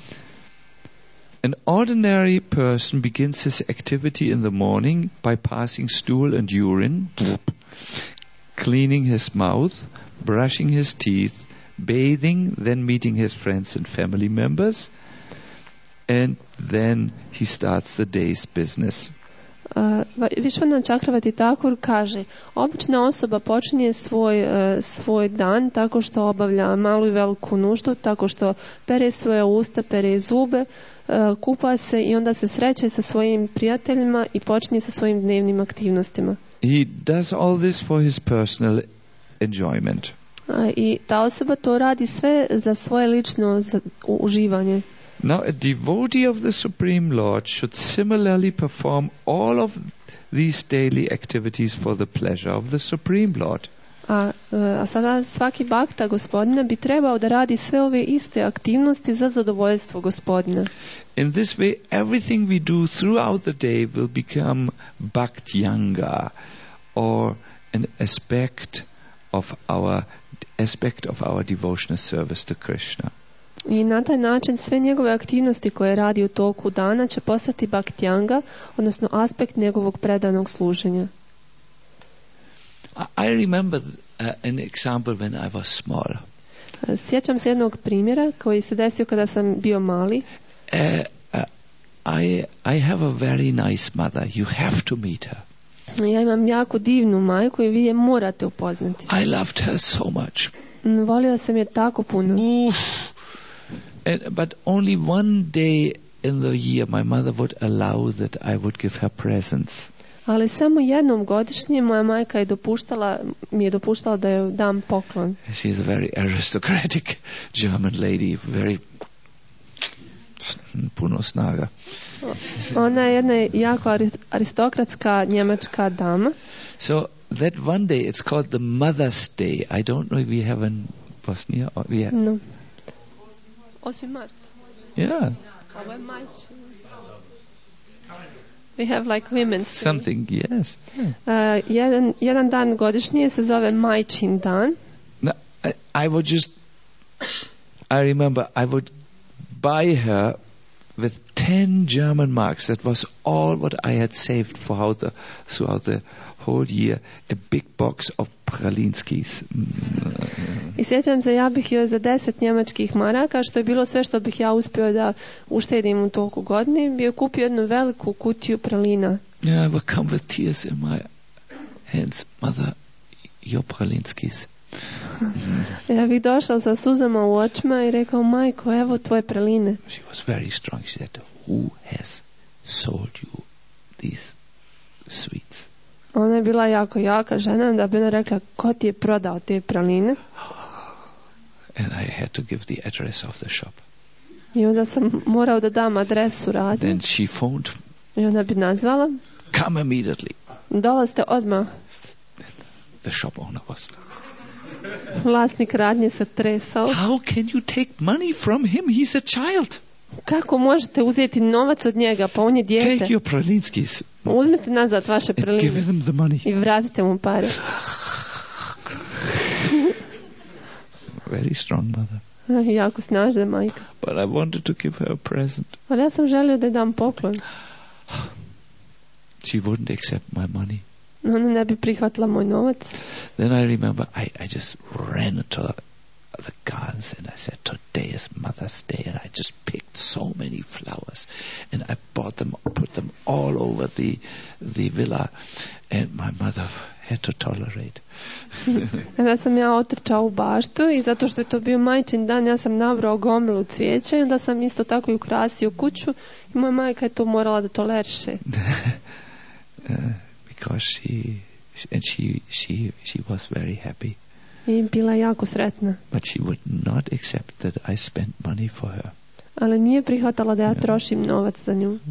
an ordinary person begins his activity in the morning by passing stool and urine, cleaning his mouth, brushing his teeth, bathing, then meeting his friends and family members, and then he starts the day's business. Vishwanath Chakravarti Thakur kaže, obična osoba počinje svoj dan tako što obavlja malu i veliku nuždu, tako što pere svoje usta, pere zube, kupa se i onda se sreće sa svojim prijateljima i počinje sa svojim dnevnim aktivnostima. He does all this for his personal enjoyment. I ta osoba to radi sve za svoje lično uživanje. Now, a devotee of the Supreme Lord should similarly perform all of these daily activities for the pleasure of the Supreme Lord. A sada svaki bhakta gospodina bi trebao da radi sve ove iste aktivnosti za zadovoljstvo gospodina. In this way, everything we do throughout the day will become bhaktyanga, or an aspect of our devotional service to Krishna. I na taj način sve njegove aktivnosti koje radi u toku dana će postati bhaktyanga, odnosno aspekt njegovog predanog služenja. I remember an example when I was small. Sjećam se jednog primjera koji se desio kada sam bio mali. I have a very nice mother. You have to meet her. Ja imam jako divnu majku i vi je morate upoznati. I loved her so much. Volio sam je tako puno. But only one day in the year my mother would allow that I would give her presents. Ali samo jednom godišnje moja majka mi je dopuštala da joj dam poklon. She is a very aristocratic German lady, very puno snaga. Ona je jedna jako aristokratska njemačka dama. So that one day, it's called the Mother's Day. I don't know if we have in Bosnia or we have. No. 8. mart. Yeah. We have like women's something, yes. Jedan dan godišnje se zove Majčin dan. No, I remember I would buy her with 10 German marks. That was all what I had saved throughout the whole year. A big box of pralinskis. I sjećam se, ja bih joj za 10 njemačkih maraka, što je bilo sve što bih ja uspio da uštedim u toliko godini, bio kupio jednu veliku kutiju pralina. Yeah, I would come with tears in my hands. Mother, your pralinskis. Ja bih došao sa suzama u očima i rekao, majko, evo tvoje praline. She was very strong. She said, who has sold you these sweets? Ona je bila jako jaka žena, da bi ona rekla, ko ti je prodao te praline? And I had to give the address of the shop. I onda sam morao da dam adresu radnje. Then she phoned. I onda bi nazvala. Come immediately. Dolazite odmah. The shop owner was. Vlasnik radnje se tresao. How can you take money from him? He's a child. Kako možete uzeti novac od njega? Pa on je dijete. Take your pralinskis. Uzmite nazad vaše praline. Give them the money. I vratite mu pare. Very strong mother. Jako snažna majka. But I wanted to give her a present. Ali ja sam želio da dam poklon. She wouldn't accept my money. Ona ne bi prihvatila moj novac. Then I remember I just ran into the gardens and I said, today is Mother's Day, and I just picked so many flowers and I bought them, put them all over the villa, and my mother had to tolerate. Onda sam ja otrčao u baštu i zato što je to bio majčin dan, ja sam nabrao gomilu cvijeća i onda sam isto tako i ukrasio kuću i moja majka je to morala da toleriše. Because she was very happy. I bila jako sretna. But she would not accept that I spent money for her. Ali nije prihvatala da ja trošim novac za nju.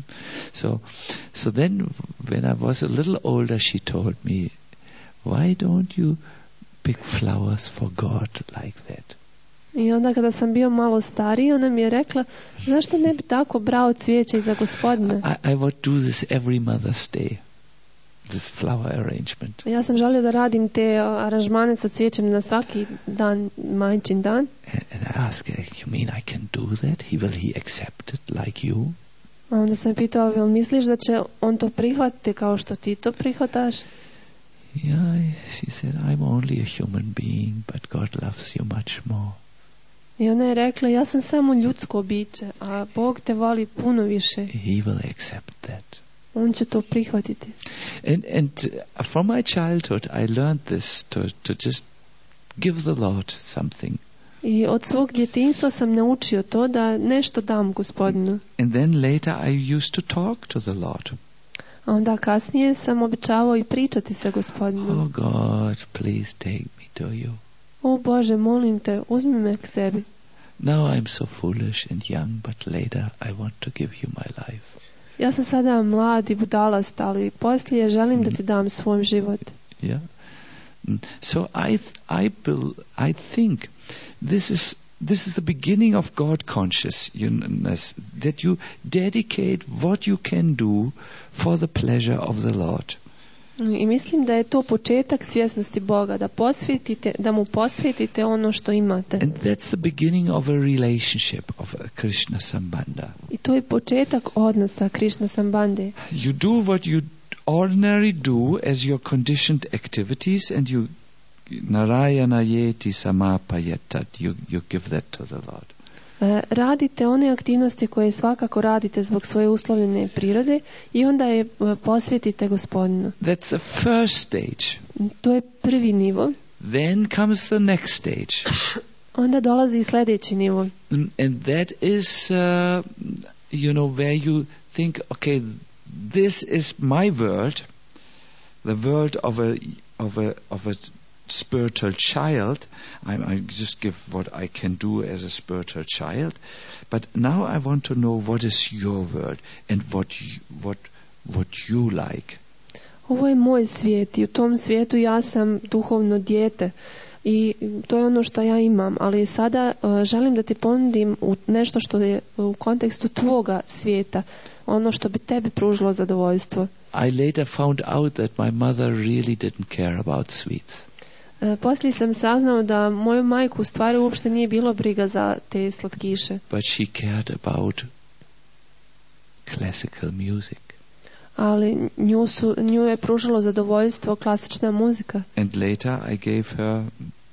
So then when I was a little older, she told me, why don't you pick flowers for God like that? I onda kada sam bio malo stariji, ona mi je rekla, zašto ne bi tako brao cvijeće za Gospodina? I would do this every Mother's Day. This flower arrangement. Ja sam želio da radim te aranžmane sa cvijećem na svaki dan, majčin dan. And I asked her, you mean I can do that? Will he accept it like you? A onda sam pitao, jel misliš da će on to prihvatiti kao što ti to prihvataš? Yeah, she said, I'm only a human being, but God loves you much more. I ona je rekla, ja sam samo ljudsko biće, a Bog te voli puno više. He will accept that. On će to prihvatiti. And from my childhood I learned this, to just give the Lord something. I od svog djetinjstva sam naučio to da nešto dam Gospodinu. And then later I used to talk to the Lord. A onda kasnije sam običavao i pričati sa Gospodinom. Oh God, please take me to you. O Bože, molim te, uzmi me k sebi. Now I'm so foolish and young, but later I want to give you my life. Ja sam sada mlad i budalast, ali poslije želim da ti dam svoj život. Yeah. So I think this is the beginning of God consciousness, that you dedicate what you can do for the pleasure of the Lord. I mislim da je to početak svjesnosti Boga, da mu posvetite ono što imate. And that's the beginning of a relationship of a Krishna Sambandha. I to je početak odnosa Krishna Sambandhe. You do what you ordinarily do as your conditioned activities, and you Narayana yeti samapayatad, you give that to the Lord. Radite one aktivnosti koje svakako radite zbog svoje uslovljene prirode i onda je posvetite Gospodinu. That's the first stage. To je prvi nivo. Then comes the next stage. Onda dolazi i sljedeći nivo. And that is, where you think, okay, this is my world, the world of a spiritual child. I just give what I can do as a spiritual child, but now I want to know what is your world and what you like. Ovo je moj svijet i u tom svijetu ja sam duhovno dijete i to je ono što ja imam, ali sada želim da ti ponudim nešto što je u kontekstu tvoga svijeta, ono što bi tebi pružilo zadovoljstvo. I later found out that my mother really didn't care about sweets. Poslije sam saznao da moju majku u stvari uopšte nije bilo briga za te slatkiše. But she cared about classical music. Ali nju je pružilo zadovoljstvo klasična muzika. And later I gave her,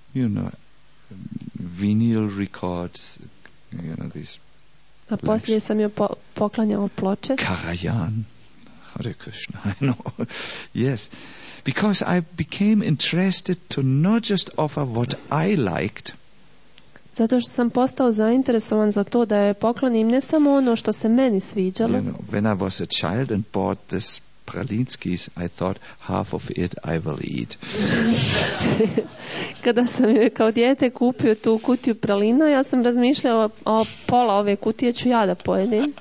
vinyl records, these. A poslije sam joj poklanjao ploče. Karajan. Hare Krishna, I know. Yes. Because I became interested to not just offer what I liked. Zato što sam postao zainteresovan za to da je poklonim ne samo ono što se meni sviđalo. When I was a child and bought this pralinskis, I thought half of it I will eat. Kada sam joj kao dijete kupio tu kutiju pralina, ja sam razmišljao o pola ove kutije ću ja da pojedem.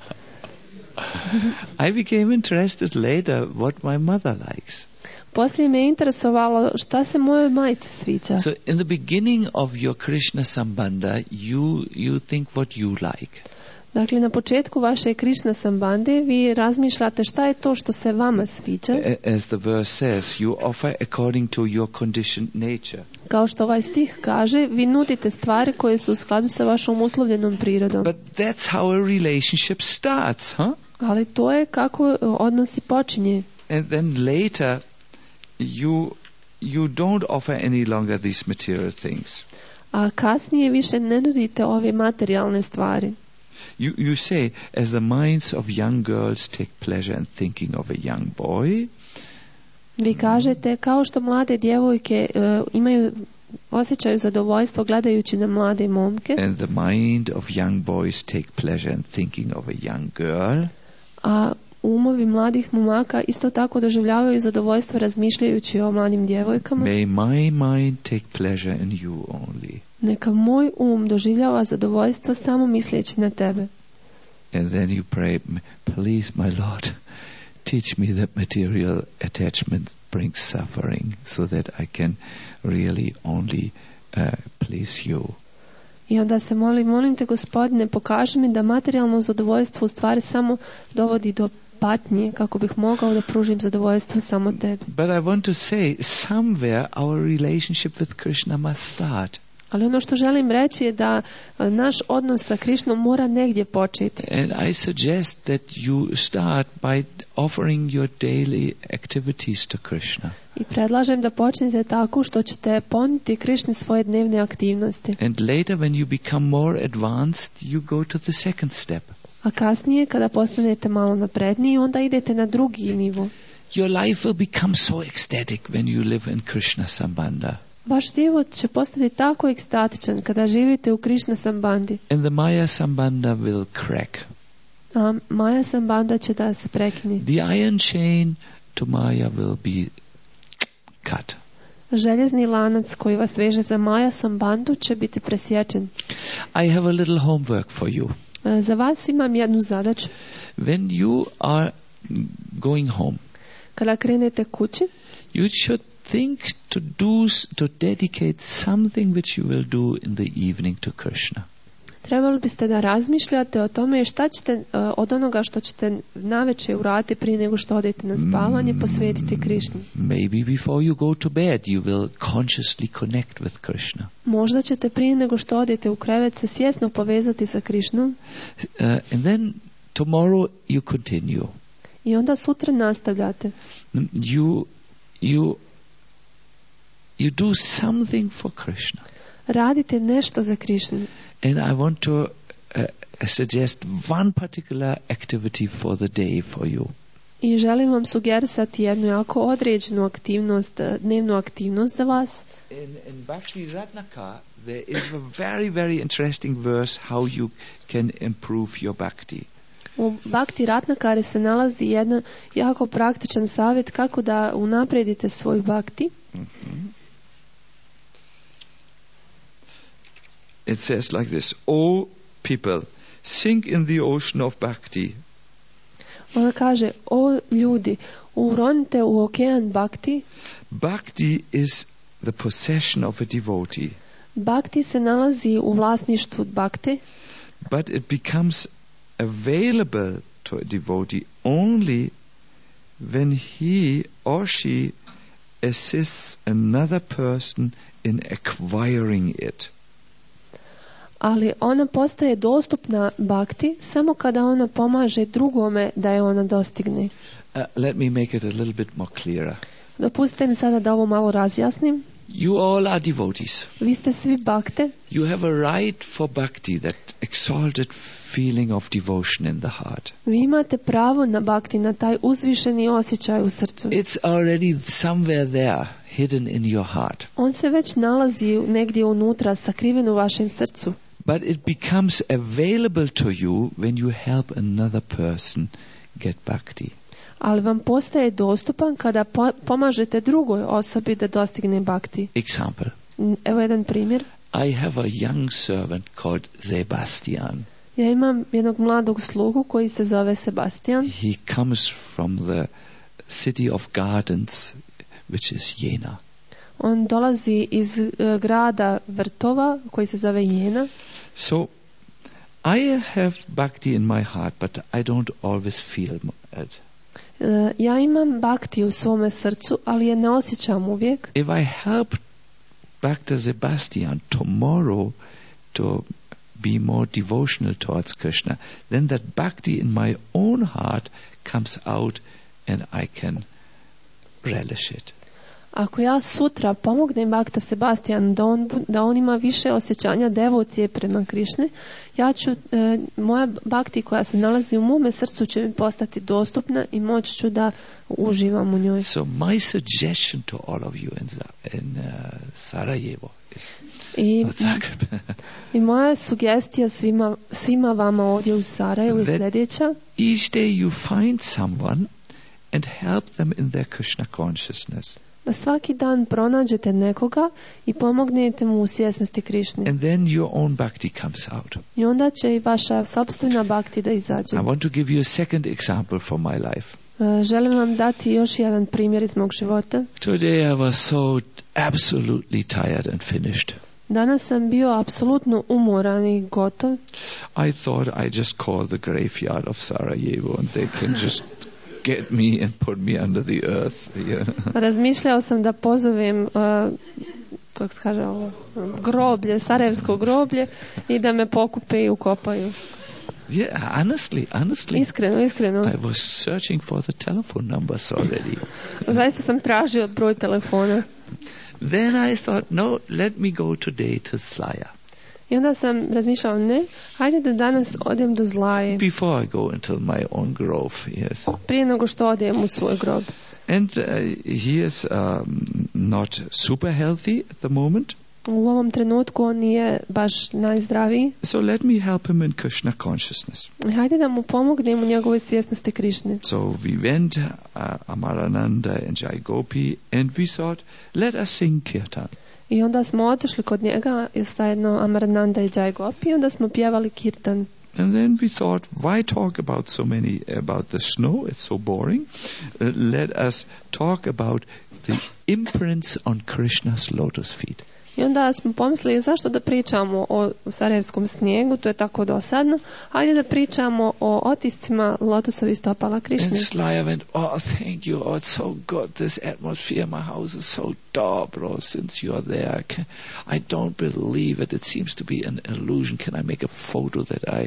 I became interested later what my mother likes. Poslije me interesovalo šta se mojoj majci sviđa. So in the beginning of your Krishna Sambandha, you think what you like. Dakle, na početku vaše Krishna Sambandhe vi razmišljate šta je to što se vama sviđa. As the verse says, you offer according to your conditioned nature. Kao što ovaj stih kaže, vi nudite stvari koje su u skladu sa vašom uslovljenom prirodom. But that's how a relationship starts, huh? Ali to je kako odnosi počinje. And then later you don't offer any longer these material things. A kasnije više ne nudite ove materijalne stvari. You say, as the minds of young girls take pleasure in thinking of a young boy. Vi kažete, kao što mlade djevojke osjećaju zadovoljstvo gledajući na mlade momke. And the mind of young boys take pleasure in thinking of a young girl. A umovi mladih momaka isto tako doživljavaju zadovoljstvo razmišljajući o mladim djevojkama. May my mind take pleasure in you only. Neka moj doživljava zadovoljstvo samo misleći na tebe. And then you pray, please my Lord, teach me that material attachment brings suffering so that I can really only please you. I onda se molim te Gospodine, pokaži mi da materijalno zadovoljstvo u stvari samo dovodi do patnje kako bih mogao da pružim zadovoljstvo samo tebi. But I want to say, somewhere our relationship with Krishna must start. Ali ono što želim reći je da naš odnos sa Krišnom mora negdje početi. And I suggest that you start by offering your daily activities to Krishna. I predlažem da počnete tako što ćete ponuditi Krišni svoje dnevne aktivnosti. And later when you become more advanced, you go to the second step. A kasnije kada postanete malo napredniji, onda idete na drugi nivo. Your life will become so ecstatic when you live in Krishna Sambandha. Vaš život će postati tako ekstatičan kada živite u Krishna Sambandhi. And the Maya Sambandha will crack. A Maya Sambandha će da se prekine. The iron chain to Maya will be cut. Željezni lanac koji vas veže za Maya Sambandhu će biti presječen. I have a little homework for you. Za vas imam jednu zadaću. When you are going home, kada krenete kući, you should think to dedicate something which you will do in the evening to Krishna. Trebali biste da razmišljate o tome šta ćete od onoga što ćete navečer uraditi prije nego što odete na spavanje posvetiti Krišni. Maybe before you go to bed you will consciously connect with Krishna. Možda ćete prije nego što odete u krevet se svjesno povezati sa Krišnom. And then tomorrow you continue. I onda sutra nastavljate. You do something for Krishna. Radite nešto za Krišnu. And I want to suggest one particular activity for the day for you. I želim vam sugerisati jednu jako određenu aktivnost, dnevnu aktivnost za vas. In Bhakti Ratnakar, there is a very, very interesting verse how you can improve your bhakti. U Bhakti Ratnakari se nalazi jedan jako praktičan savjet kako da unapredite svoj bhakti. It says like this: O people, sink in the ocean of bhakti. Ona kaže, o ljudi, uronite u okean bhakti. Bhakti is the possession of a devotee. Bhakti se nalazi u vlasništvu bhakti, But it becomes available to a devotee only when he or she assists another person in acquiring it. ali ona postaje dostupna bhakti samo kada ona pomaže drugome da je ona dostigne. Let me make it a little bit more clearer. Dopustite mi sada da ovo malo razjasnim. You all are devotees. Vi ste svi bhakte. You have a right for bhakti, that exalted feeling of devotion in the heart. Vi imate pravo na bhakti, na taj uzvišeni osjećaj u srcu. It's already somewhere there, hidden in your heart. On se već nalazi negdje unutra, sakriven u vašem srcu. But it becomes available to you when you help another person get bhakti. Ali vam postaje dostupan kada pomažete drugoj osobi da dostigne bhakti. Example. Evo jedan primjer. I have a young servant called Sebastian. Ja imam jednog mladog slugu koji se zove Sebastian. He comes from the city of gardens, which is Jena. On dolazi iz grada vrtova koji se zove Jena. So, I have bhakti in my heart, but I don't always feel it. Ja imam bhakti u svome srcu, ali je ne osjećam uvijek. If I help Bhakta Sebastian tomorrow to be more devotional towards Krishna, then that bhakti in my own heart comes out and I can relish it. Ako ja sutra pomognem Bhakta Sebastian da on ima više osjećanja devocije prema Krišni, ja ću, moja bhakti koja se nalazi u mome srcu će mi postati dostupna i moći ću da uživam u njoj. So my suggestion to all of you in Sarajevo is I moja sugestija svima vama ovdje u Sarajevu je sljedeća. Each day you find someone and help them in their Krishna consciousness. Da svaki dan pronađete nekoga i pomognete mu u svjesnosti Krišne. And then your own bhakti comes out. I onda će i vaša sopstvena bhakti da izađe. I want to give you a second example from my life. Želim vam dati još jedan primjer iz mog života. Today I was so absolutely tired and finished. Danas sam bio apsolutno umoran i gotov. I thought I just call the graveyard of Sarajevo and they can just get me and put me under the earth. Yeah. Razmišljao sam da pozovem kako se kaže groblje, sarajevsko groblje i da me pokupe i ukopaju. Yeah, honestly. Iskreno. I was searching for the telephone numbers already. Zaista sam tražio broj telefona. Then I thought, no, let me go today to Zlaja. I onda sam razmišljao, hajde da danas odem do Zlaje. Before I go into my own grove, yes. Prije nego što odem u svoj grob. And he is not super healthy at the moment. U ovom trenutku on nije baš najzdraviji. So let me help him in Krishna consciousness. Hajde da mu pomognem u njegovoj svjesnosti Krišne. So we went, Amarananda and Jai Gopi, and we thought, let us sing kirtan. I onda smo otišli kod njega zajedno Amarananda i Jai Gopi i onda smo pjevali kirtan. And then we thought, why talk about about the snow? It's so boring. Let us talk about the imprints on Krishna's lotus feet. I onda smo pomislili zašto da pričamo o sarajevskom snijegu, to je tako dosadno. Hajde da pričamo o otiscima lotusovih stopala Krišne. And Zlaya went, oh thank you, oh it's so good, this atmosphere, my house is so dobro since you are there. I don't believe it, it seems to be an illusion. Can I make a photo that I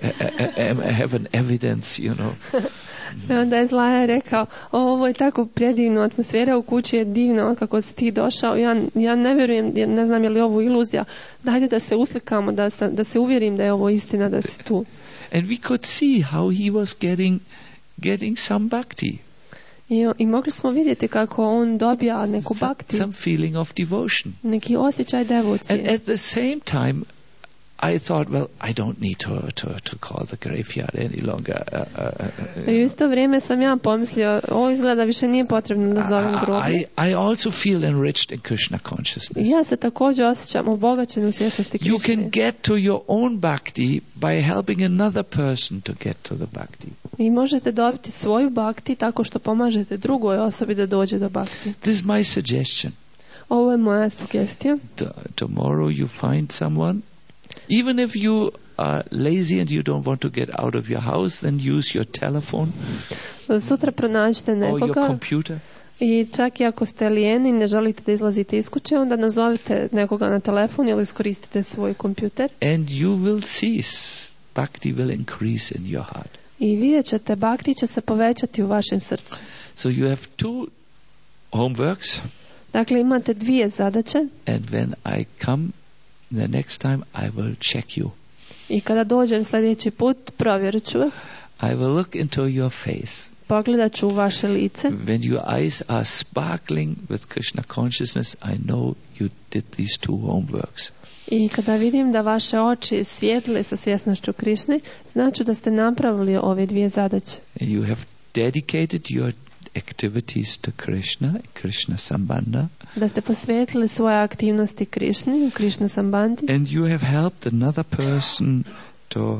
have an evidence, you know? I onda je Zlaja rekao, ovo je tako predivno, atmosfera u kući je divna, kako si ti došao, ja ne vjerujem na ne znam je li ovo iluzija, dajte da se uslikamo, da se uvjerim da je ovo istina, da si tu. And we could see how he was getting some bhakti. I mogli smo vidjeti kako on dobija neku bhakti, Some feeling of devotion. neki osjećaj devocije. And at the same time, I thought, well, I don't need to call the graveyard any longer. I u isto vrijeme sam ja pomislio, ovo izgleda više nije potrebno da zovem groblje. I also feel enriched in Krishna consciousness. Ja se također osjećam obogaćen u svjesnosti You Krišne. can get to your own bhakti by helping another person to get to the bhakti. I možete dobiti svoju bhakti tako što pomažete drugoj osobi da dođe do bhakti. This is my suggestion. Ovo je moja sugestija. Tomorrow you find someone, even if you are lazy and you don't want to get out of your house, then use your telephone Sutra pronađite or your nekoga computer. i čak i ako ste lijeni i ne želite da izlazite iz kuće, onda nazovite nekoga na telefon ili iskoristite svoj kompjuter. And you will see bhakti will increase in your heart. I vidjet ćete, bhakti će se povećati u vašem srcu. So you have two homeworks, Dakle, imate dvije zadaće and when I come the next time, I will check you. i kada dođem sljedeći put, provjerit ću vas, I will look into your face. pogledat ću u vaše lice. When your eyes are sparkling with Krishna consciousness, I know you did these two homeworks. I kada vidim da vaše oči svijetle sa svjesnošću Krišne, znači da ste napravili ove dvije zadaće. And you have dedicated your activities to Krishna, Krishna Sambandha, Da ste posvetili svoje aktivnosti Krišni, u Krišna Sambandhi, and you have helped another person to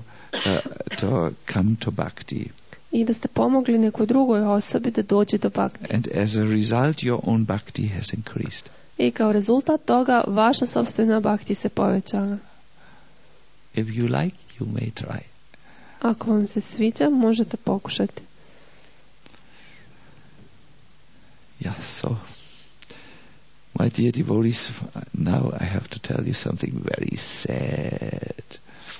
come to bhakti. i da ste pomogli nekoj drugoj osobi da dođe do bhakti. And as a result, your own bhakti has increased. I kao rezultat toga, vaša sopstvena bhakti se povećala. If you like, you may try. Ako vam se sviđa, možete pokušati. Yeah, so, my dear devotees, now I have to tell you something very sad.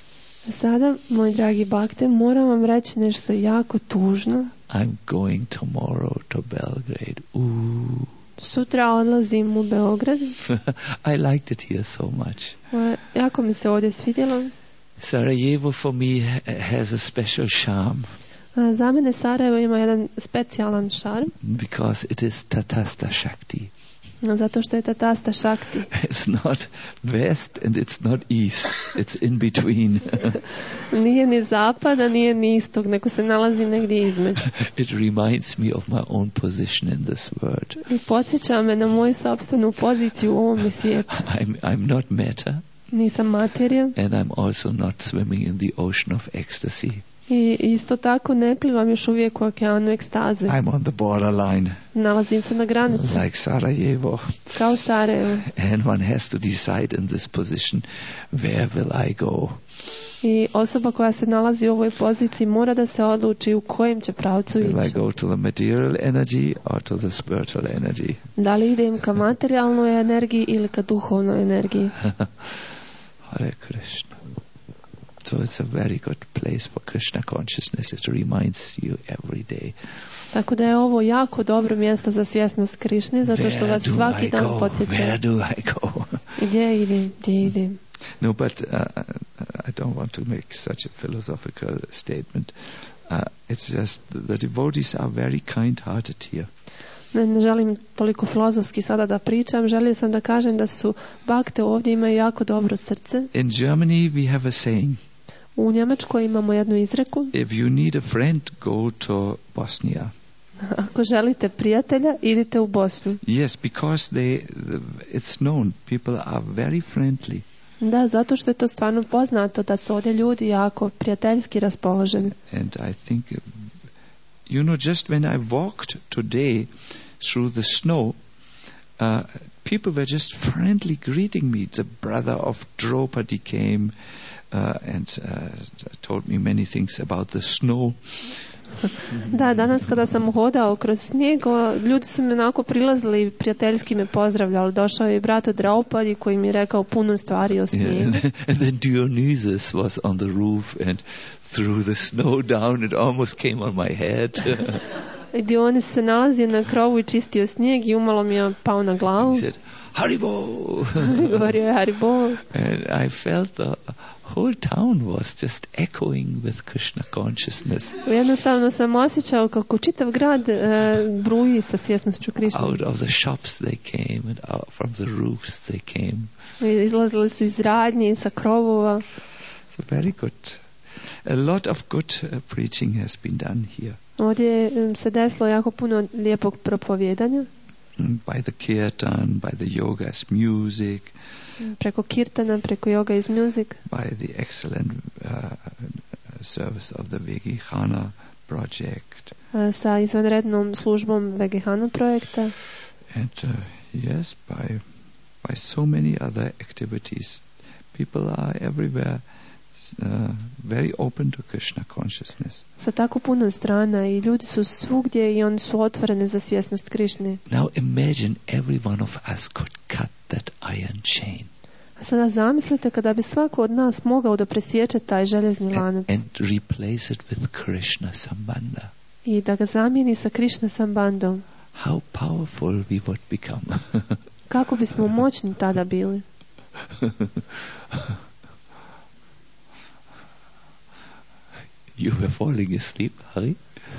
Sada, moji dragi bhakte, moram vam reći nešto jako tužno. I'm going tomorrow to Belgrade. Ooh. Sutra odlazim u Beograd. I liked it here so much. Jako mi se ovdje svidjelo. Sarajevo for me has a special charm. Za mene Sarajevo ima jedan specijalan šarm. Because it is Tatastha Shakti. Zato što je Tatastha Shakti. It's not west and it's not east. It's in between. Nije ni zapada, nije ni istog, nego se nalazi negdje između. It reminds me of my own position in this world. I podsjeća me na moju sopstvenu poziciju u ovom svijetu. I'm not matter. Nisam materija. And I'm also not swimming in the ocean of ecstasy. I isto tako ne plivam još uvijek u okeanu ekstaze. I'm on the borderline. Nalazim se na granici. Like Sarajevo. Kao Sarajevo. And one has to decide in this position, where will I go? I osoba koja se nalazi u ovoj poziciji mora da se odluči u kojem će pravcu ići. Will I go to the material energy or to the spiritual energy? Da li idem ka materijalnoj energiji ili ka duhovnoj energiji? Hare Krishna. So it's a very good place for Krishna consciousness. It reminds you every day. Tako da je ovo jako dobro mjesto za svjesnost Krišne, zato što vas svaki dan podsjeća. Where do I go? Gdje idem? No, but I don't want to make such a philosophical statement. It's just the devotees are very kind-hearted here. Ne želim toliko filozofski sada da pričam. Želio sam da kažem da su bhakte ovdje imaju jako dobro srce. In Germany we have a saying. U Njemačkoj imamo jednu izreku. If you need a friend, go to Bosnia. Ako želite prijatelja, idite u Bosnu. Yes, because it's known people are very friendly. Da, zato što je to stvarno poznato da su ovdje ljudi jako prijateljski raspoloženi. And I think, just when I walked today through the snow, people were just friendly greeting me. The brother of Draupadi came and told me many things about the snow. Da, danas kada sam hodao kroz snijeg, ljudi su mi onako prilazili i prijateljski me pozdravljali. Došao je i brat od Draupadi koji mi je rekao puno stvari o snijegu. And then Dionysus was on the roof and threw the snow down. It almost came on my head. I Dionis se nalazio na krovu i čistio snijeg i umalo mi je pao na glavu. He said, Haribo! Govorio je Haribo. And I felt the whole town was just echoing with Krishna consciousness. Jednostavno sam osjećao kako čitav grad bruji sa svjesnošću Krišne. Out of the shops they came and out from the roofs they came. Izlazili su iz radnje, sa krovova. So very good. A lot of good preaching has been done here. Ovdje se desilo jako puno lijepog propovjedanja. By the kirtan, by the yoga's music. Preko kirtana, preko yoga is music. By the excellent service of the Vegihana project. Sa izvanrednom službom Vegihana projekta. And yes, by so many other activities. People are everywhere very open to Krishna consciousness. Sa tako puno strana i ljudi su svugdje i oni su otvoreni za svjesnost Krišne. Now imagine every one of us could cut that iron chain. A sada zamislite kada bi svako od nas mogao da presječe taj željezni lanac. And replace it with Krishna Sambandha. I da ga zamijeni sa Krishna Sambandhom. How powerful we would become. Kako bismo moćni tada bili. You were falling asleep, Hari?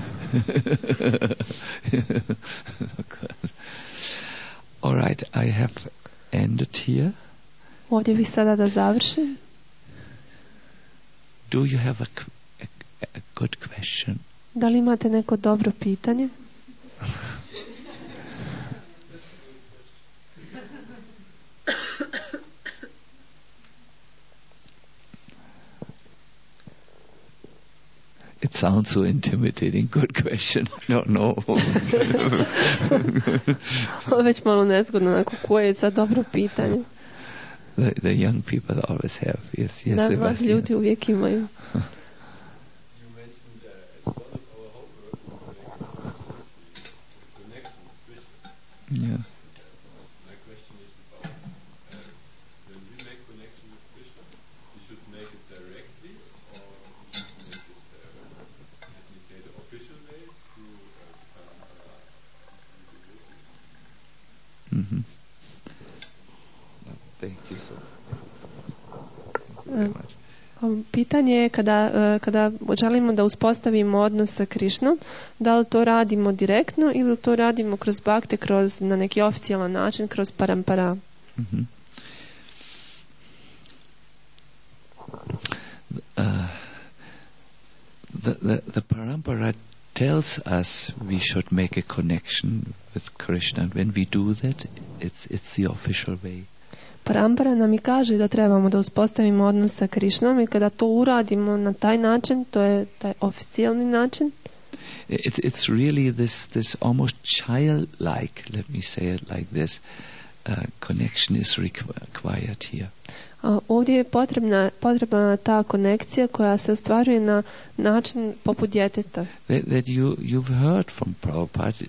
All right, I have ended here. Ovdje bih sada da završim. Do you have a good question? Da li imate neko dobro pitanje? It sounds so intimidating. Good question. No. Već malo nezgodno, onako, koje je sad dobro pitanje. The young people always have. Yes, da, vas ljudi uvijek imaju. Yeah. My question is about when we make connection with Krishna, we should make it directly, or we should make it, let me say, the official way through parampara. Mm-hmm. Thank you so very much. Pitanje je kada želimo da uspostavimo odnos sa Krišnom, da li to radimo direktno ili to radimo kroz bhakti, na neki oficijalan način, kroz parampara. Mm-hmm. The parampara tells us we should make a connection with Krishna, and when we do that, it's the official way. Parampara nam i kaže da trebamo da uspostavimo odnos sa Krišnom i kada to uradimo na taj način, to je taj oficijalni način. It's really this almost childlike, let me say it like this, connection is required here. Ovdje je potrebna ta konekcija koja se ostvaruje na način poput djeteta. That you've heard from Prabhupada,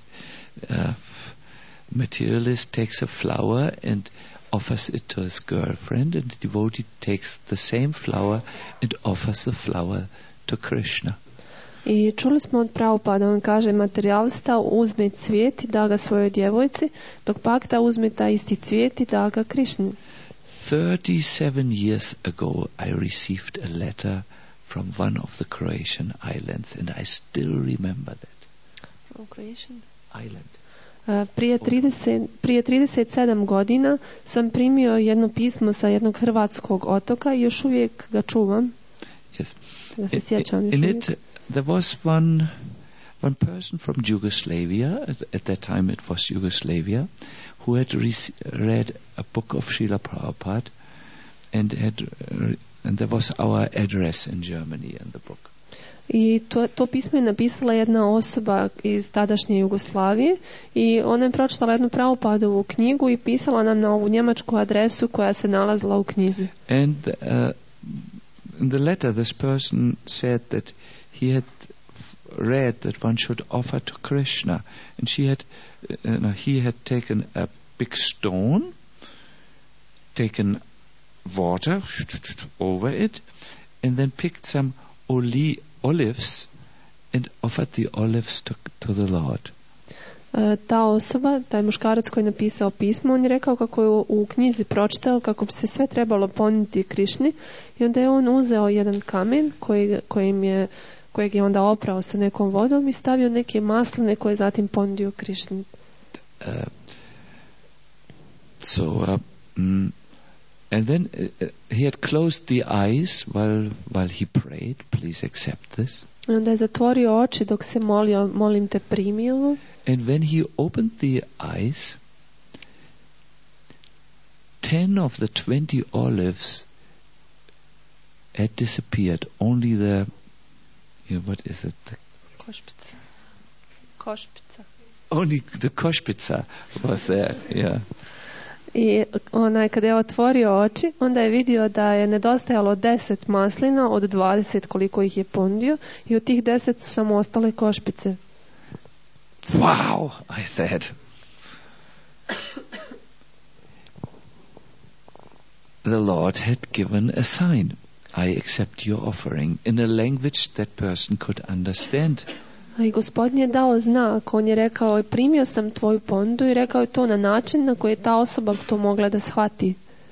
materialist takes a flower and offers it to his girlfriend, and the devotee takes the same flower and offers the flower to Krishna. I čuli smo od Prabhupada, on kaže, materialista uzme cvijet i da ga svojoj djevojci, dok bhakta uzme taj isti cvijet i da ga Krišni. 37 years ago I received a letter from one of the Croatian islands, and I still remember that. From Croatian Island. Prije 37 godina sam primio jedno pismo sa jednog hrvatskog otoka i još uvijek ga čuvam. Yes. Da se sjećam još in uvijek. it there was one person from Yugoslavia, at that time it was Yugoslavia, who had read a book of Srila Prabhupada, and there was our address in Germany in the book. I to pismo je napisala jedna osoba iz tadašnje Jugoslavije i ona je pročitala jednu Prabhupadovu knjigu i pisala nam na ovu njemačku adresu koja se nalazila u knjizi. And in the letter this person said that he had read that one should offer to Krishna, and he had taken a big stone, taken water over it, and then picked some olives and offered the olives to the Lord. ta osoba, taj muškarac koji je napisao pismo, on je rekao kako je u knjizi pročitao kako bi se sve trebalo ponuditi Krišni i onda je on uzeo jedan kamen kojeg je onda oprao sa nekom vodom i stavio neke masline koje je zatim ponudio Krišni. And then he had closed the eyes while he prayed. Please accept this. I onda je zatvorio oči dok se molio, molim te primi ovo. And when he opened the eyes, 10 of the 20 olives had disappeared. Only the, what is it? Košpica. Only the košpica was there, yeah. I kada je otvorio oči, onda je vidio da je nedostajalo 10 maslina od 20 koliko ih je ponudio i od tih 10 su samo ostale košpice. Wow, I said. The Lord had given a sign. I accept your offering in a language that person could understand. I Gospodin je dao znak, on je rekao, primio sam tvoju ponudu i rekao je to na način na koji je ta osoba to mogla da shvati.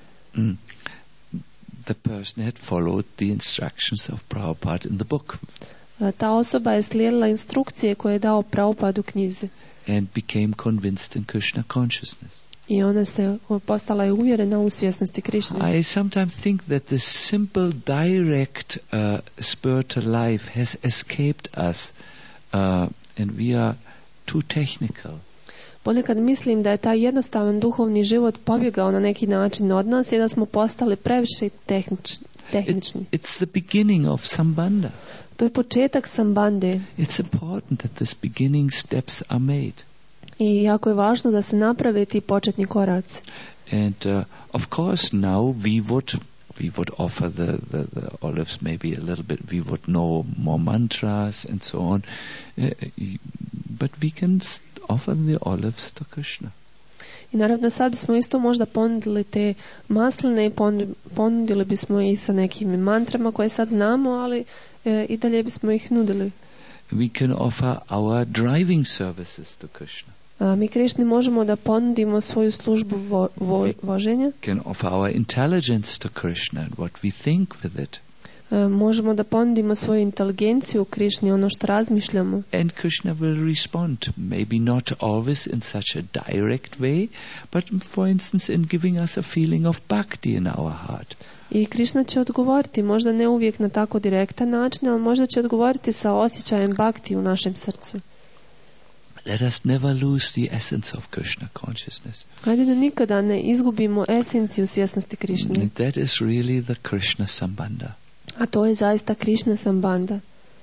The person had followed the instructions of Prabhupada in the book. Ta osoba je slijedila instrukcije koje je dao Prabhupada u knjizi. And became convinced in Krishna consciousness. I ona se postala je uvjerena u svjesnosti Krišne. I sometimes think that the simple, direct spiritual life has escaped us. And we are too technical. Ponekad mislim da je taj jednostavan duhovni život pobjegao na neki način od nas i da smo postali previše tehnični. It's the beginning of Sambandha. To je početak Sambande. It's important that this beginning steps are made. I jako je važno da se naprave ti početni koraci. And of course now we would offer the olives maybe a little bit. We would know more mantras and so on. But we can offer the olives to Krishna. I naravno sad bismo isto možda ponudili te masline i ponudili bismo i sa nekim mantrama koje sad znamo, ali i dalje bismo ih nudili. We can offer our driving services to Krishna. Mi Krišni možemo da ponudimo svoju službu voženja. We can offer our intelligence to Krishna and what we think with it. Možemo da ponudimo svoju inteligenciju Krišni, ono što razmišljamo. And Krishna will respond, maybe not always in such a direct way, but for instance in giving us a feeling of bhakti in our heart. I Krišna će odgovoriti, možda ne uvijek na tako direktan način, ali možda će odgovoriti sa osjećajem bhakti u našem srcu. Let us never lose the essence of Krishna consciousness. Hajde da nikada ne izgubimo esenciju svjesnosti Krišne. And that is really the Krishna Sambandha. A to je zaista Krišna Sambandha.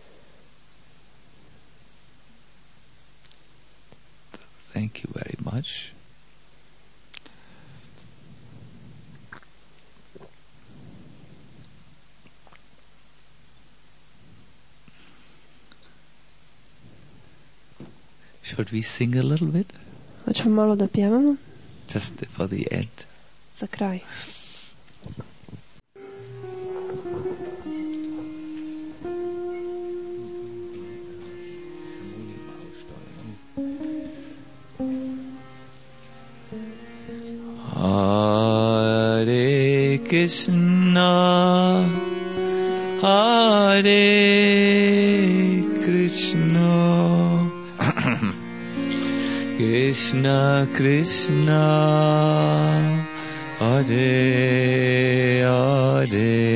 Thank you very much. Should we sing a little bit? Hoćemo malo da pjevamo? Just for the end. Za kraj. Hare Krishna, Hare Krishna, Krishna Krishna, Hare Hare,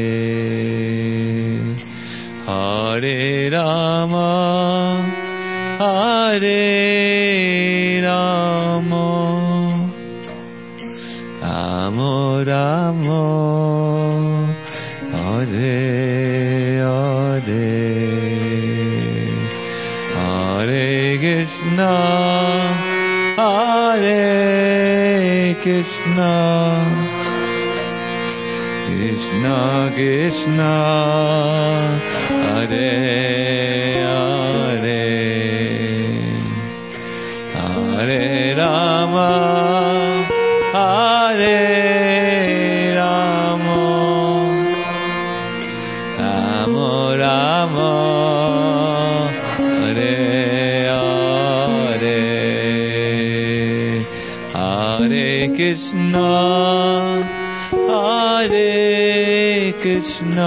Hare Rama, Hare Rama, Rama Rama, Hare Hare, Hare Krishna, Hare Krishna, Krishna Krishna, Hare Hare, Hare Rama, Hare Rama, Rama Rama, Hare Hare. Krishna, Hare Krishna,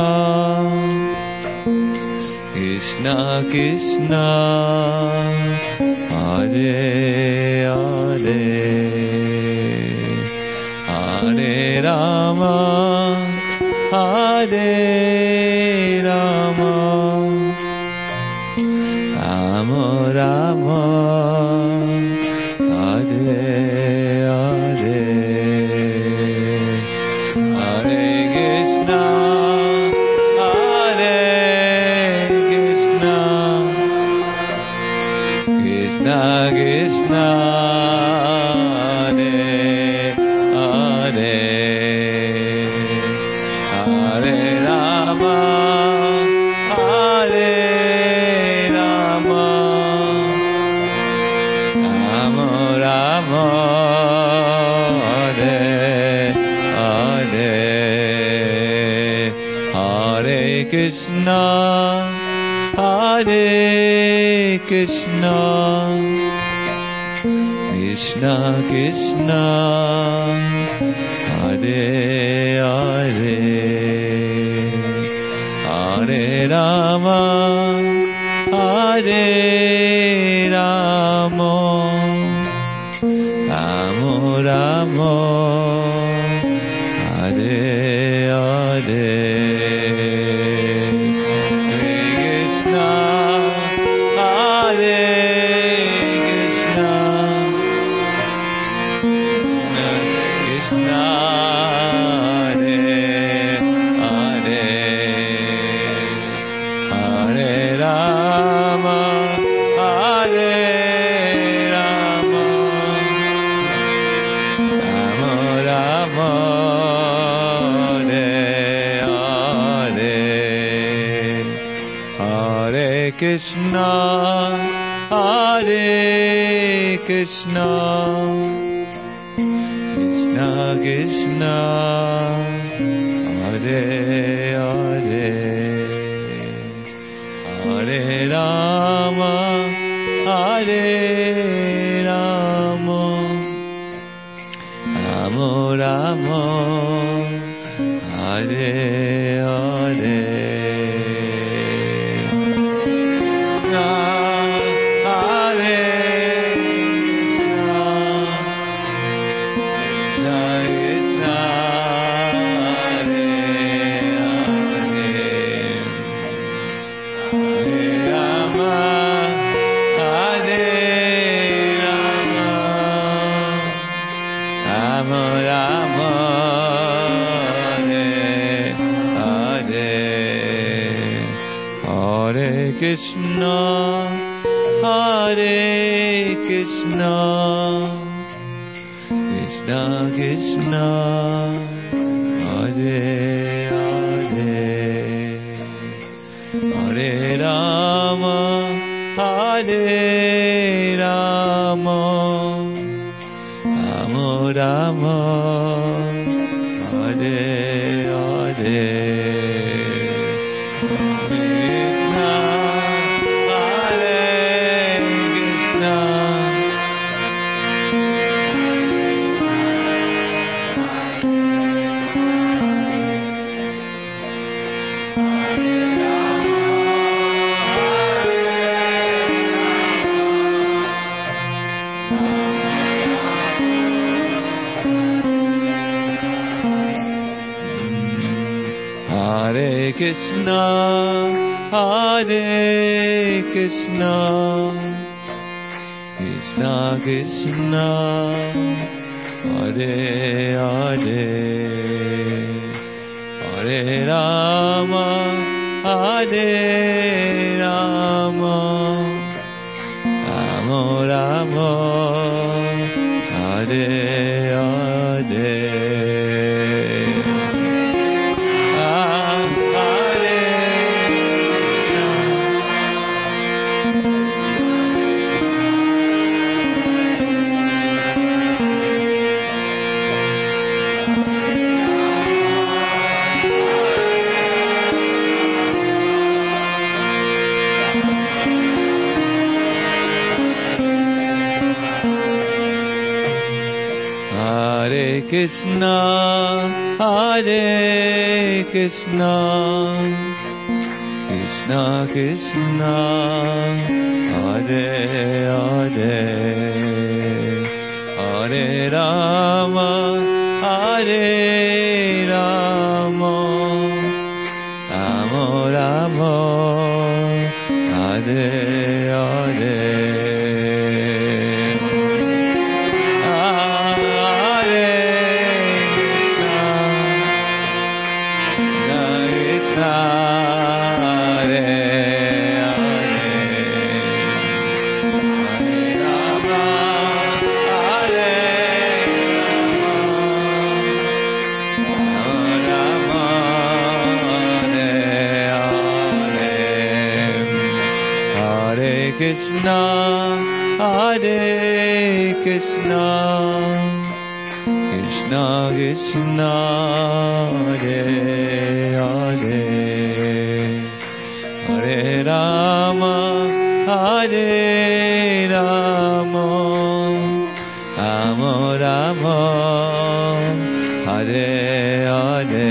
Krishna Krishna, Hare Hare, Hare Rama, Hare Rama, Rama Rama, Hare Hare, Hare Krishna, Hare Krishna, Krishna Krishna, Hare Hare, Hare Rama, Hare Rama, Rama Rama, Hare Hare, Hare Krishna, Hare Krishna, Krishna Krishna, Hare Hare, Hare Rama, Hare Rama, Rama Rama, Hare Hare, Hare Krishna, Hare Krishna, Krishna Hare Hare, Hare Rama, Hare Rama, Rama Rama, Hare Hare, Hare Krishna, Hare Krishna, Krishna Krishna, Hare Hare, Hare Rama, Hare Rama, Rama Rama, Hare Hare, Hare Krishna, Hare Krishna, Krishna Krishna, Hare Hare, Hare Rama, Hare Rama, Rama Rama, Hare Hare, Krishna, Hare Krishna, Krishna Krishna, Hare Hare, Hare Rama, Hare Rama, Rama Rama, Hare Hare. Hare Krishna, Hare Krishna, Krishna Krishna, Hare Hare, Hare Rama, Hare Rama, Rama Rama, Hare Hare. Krishna, Hare Krishna, Krishna Krishna, Hare Hare, Hare Rama, Hare Rama, Rama Rama, Hare Hare.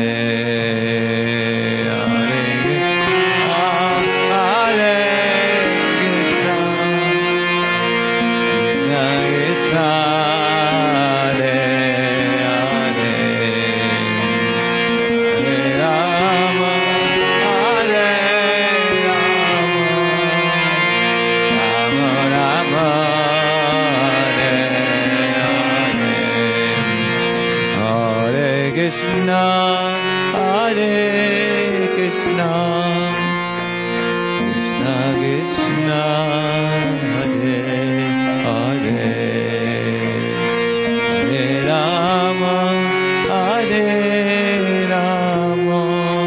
Krishna, Hare Krishna, Krishna Krishna, Hare Hare, Hare Rama, Hare Rama,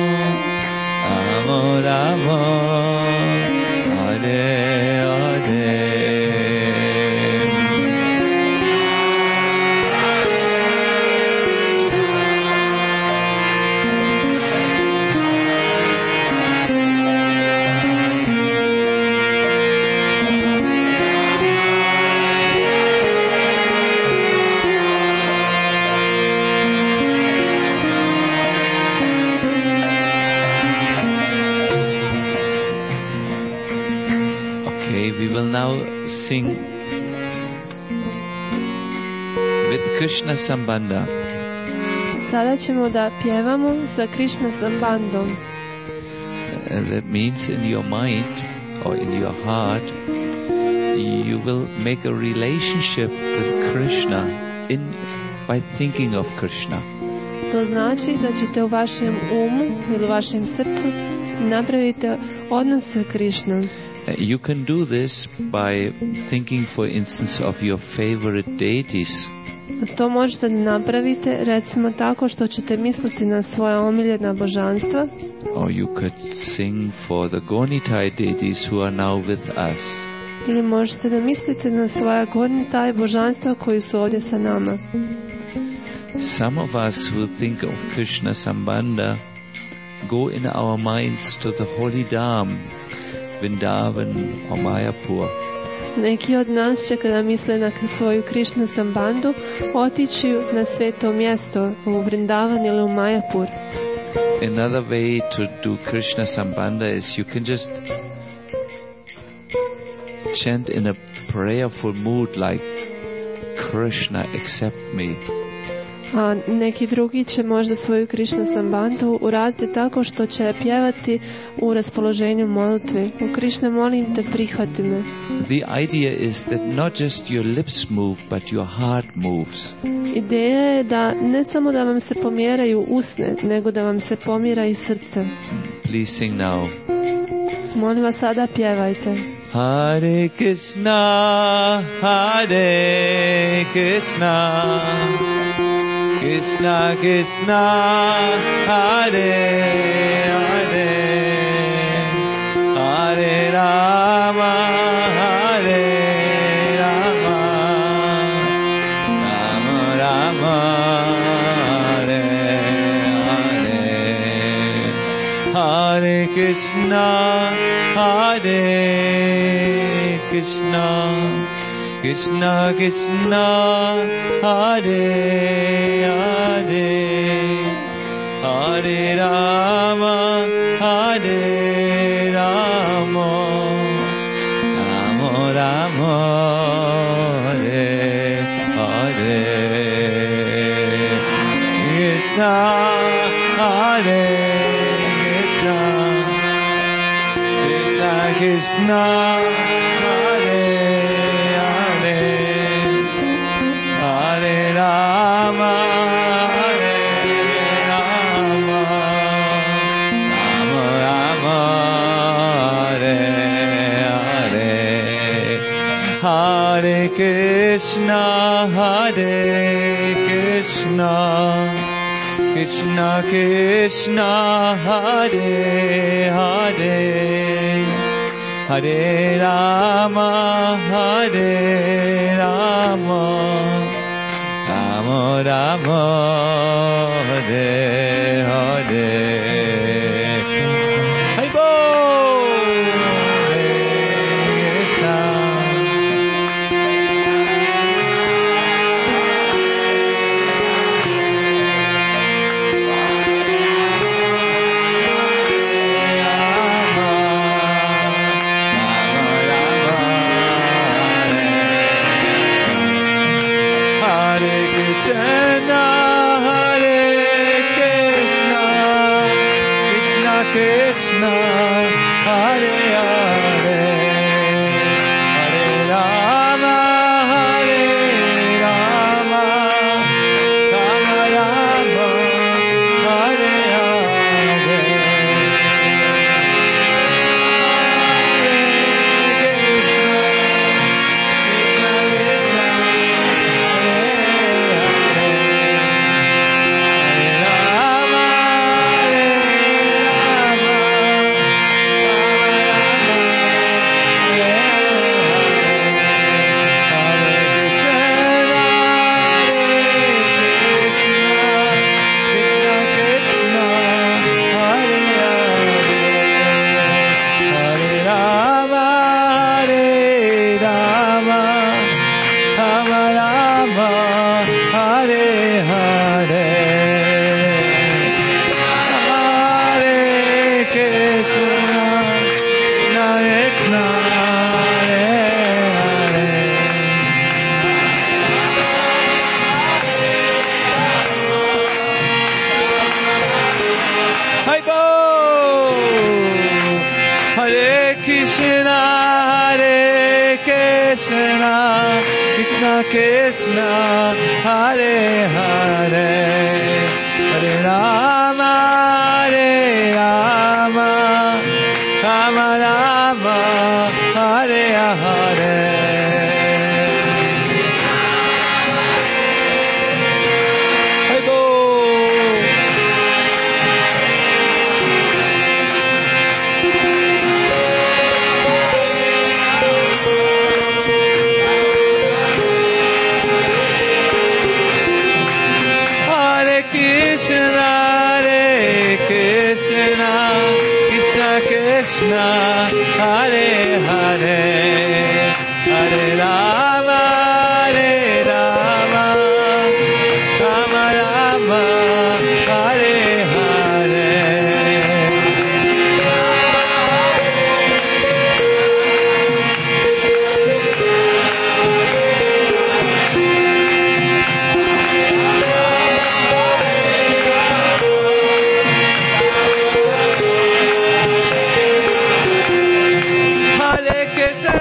Rama Rama, Hare Hare. We will now sing with Krishna Sambandha. Sada ćemo da pjevamo sa Krishna Sambandhom. That means in your mind or in your heart, you will make a relationship with Krishna by thinking of Krishna. To znači da ćete u vašem umu ili vašem srcu napraviti odnos sa Krishnom. You can do this by thinking, for instance, of your favorite deities. To možete napraviti recimo tako što ćete misliti na svoja omiljena božanstva. Or you could sing for the Gonitai deities who are now with us. Ili možete da mislite na svoja Gonitai božanstva koji su ovdje sa nama. Some of us who think of Krishna Sambandha go in our minds to the holy Dham, Vrindavan or Mayapur. Neki od nas će kada misle na svoju Krishna Sambandhu otići na sveto mjesto u Vrindavan ili u Mayapur. Another way to do Krishna Sambandha is you can just chant in a prayerful mood like Krishna accept me. A neki drugi će možda svoju Krishna Sambandhu uraditi tako što će pjevati u raspoloženju molitve. U Krishna, molim te, prihvati me. The idea is that not just your lips move, but your heart moves. Ideja je da ne samo da vam se pomjeraju usne, nego da vam se pomjera i srce. Please sing now. Molim vas, sada pjevajte. Hare Krishna, Hare Krishna, Krishna Krishna, Hare Hare, Hare Rama, Hare Rama, Rama Rama, Hare Hare, Hare Krishna, Hare Krishna, Krishna Krishna Hare Hare Hare Rama Hare Rama Rama Rama Hare Hare Krishna Hare Krishna Krishna Krishna Hare Hare Hare Rama Hare Rama Rama Rama Hare Hare Hare Krishna Hare Krishna Krishna Krishna Hare Hare Hare Rama Hare Rama Rama Rama Hare Hare Hari Bol Hare Krishna Krishna Hare Krishna Krishna Krishna Hare Hare Hare Rama Hare Rama Rama Rama Hare Hare Krishna Hare Hare Hare Rama Hare Rama Rama Rama Hare Hare Hari Bol Krishna Hare Krishna Krishna Krishna Hare Hare Hare Rama Hare Rama Rama Rama Hare Hare Hare Krishna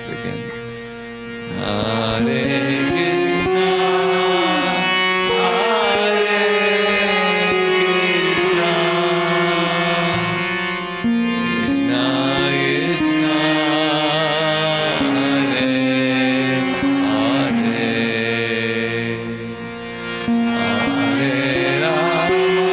once again. Hare Krishna, Hare Krishna, Krishna Krishna, Hare Hare, Hare Rama,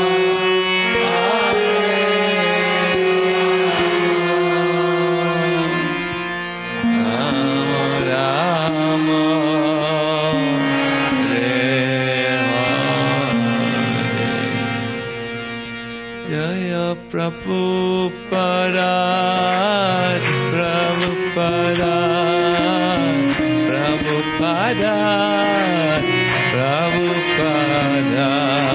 Jaya Prabhupada, Prabhupada, Prabhupada, Prabhupada.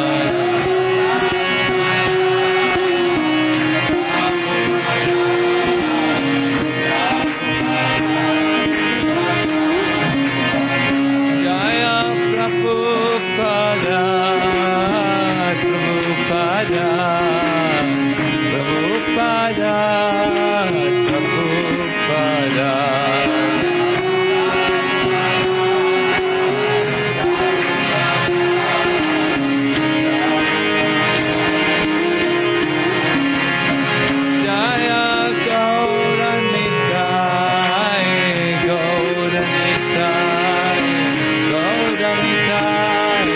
Jaya Prabhupada, Prabhupada, Prabhupada, Prabhupada. Jaya Gauranitai, Gauranitai, Gauranitai,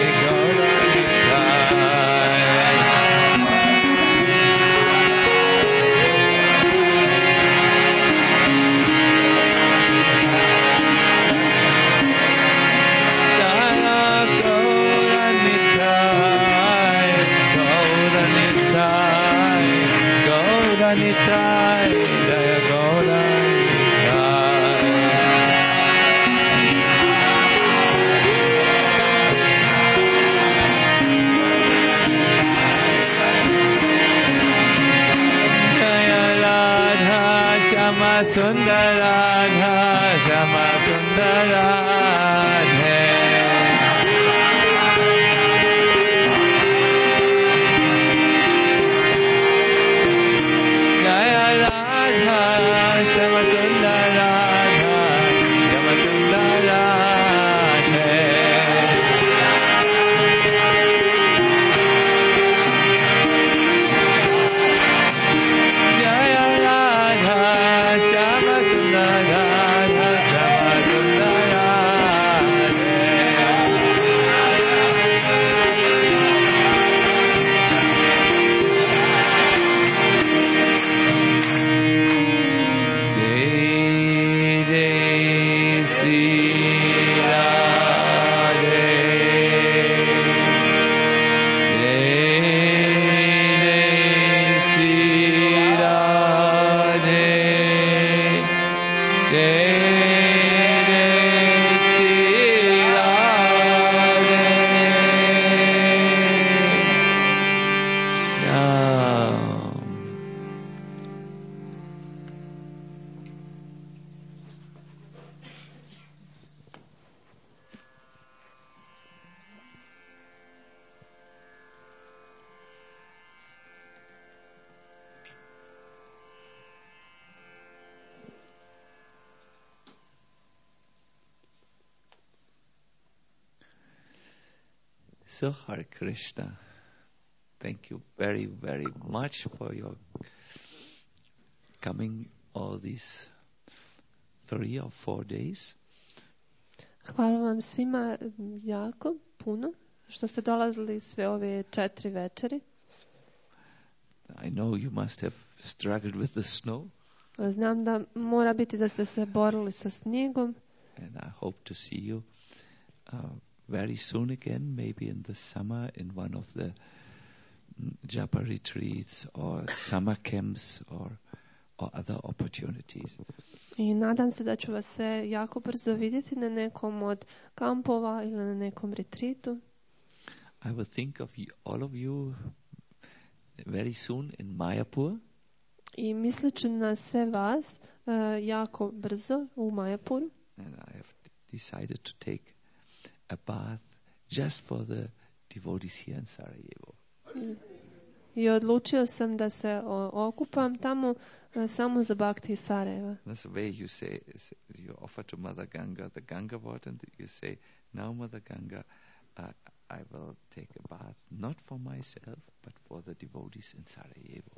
Gauranitai, Jaya Radha, Shama Sundar Radha, Shama Sundar Radhe. Jaya Radha, Shama Sundar Radha, Shama Sundar Radhe. Jaya Radha, Shama Sundar Radha, Shama Sundar Radhe. Jai Jai Sri Radhe, Jai Jai Sri Radhe, Jai Jai Sri Radhe. Shyam. So Hare Krishna, thank you very, very much for your coming all these 3 or 4 days. Hvala vam svima jako puno što ste dolazili sve ove 4 večeri. I know you must have struggled with the snow, Znam da mora biti da ste se borili sa snijegom and I hope to see you very soon again, maybe in the summer in one of the Japa retreats or summer camps or other opportunities. i nadam se da ću vas sve jako brzo vidjeti na nekom od kampova ili na nekom retritu. I will think of all of you very soon in Mayapur. I mislit ću na sve vas jako brzo u Majapuru. And I have decided to take a bath just for the devotees here in Sarajevo. I odlučio sam da se okupam tamo samo za Bhakti iz Sarajeva. That's the way you say, you offer to Mother Ganga the Ganga water, and you say, now Mother Ganga, I will take a bath, not for myself, but for the devotees in Sarajevo.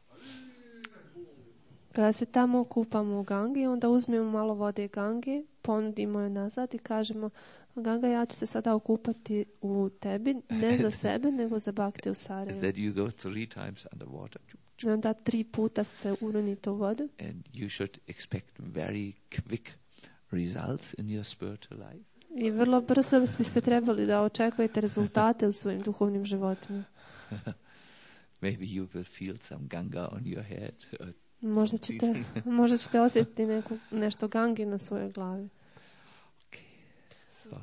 Kada se tamo kupamo u Gangi, onda uzmemo malo vode Gange, ponudimo je nazad i kažemo, Ganga, ja ću se sada okupati u tebi, ne za sebe, nego za Bhakti u Sarajevu. That you go 3 times underwater. I onda 3 puta se uronite u vodu. And you should expect very quick results in your spiritual life. I vrlo brzo biste trebali da očekujete rezultate u svojim duhovnim životima. Maybe you will feel some Ganga on your head. Možda ćete osjetiti nešto Gange na svojoj glavi. Okay. So.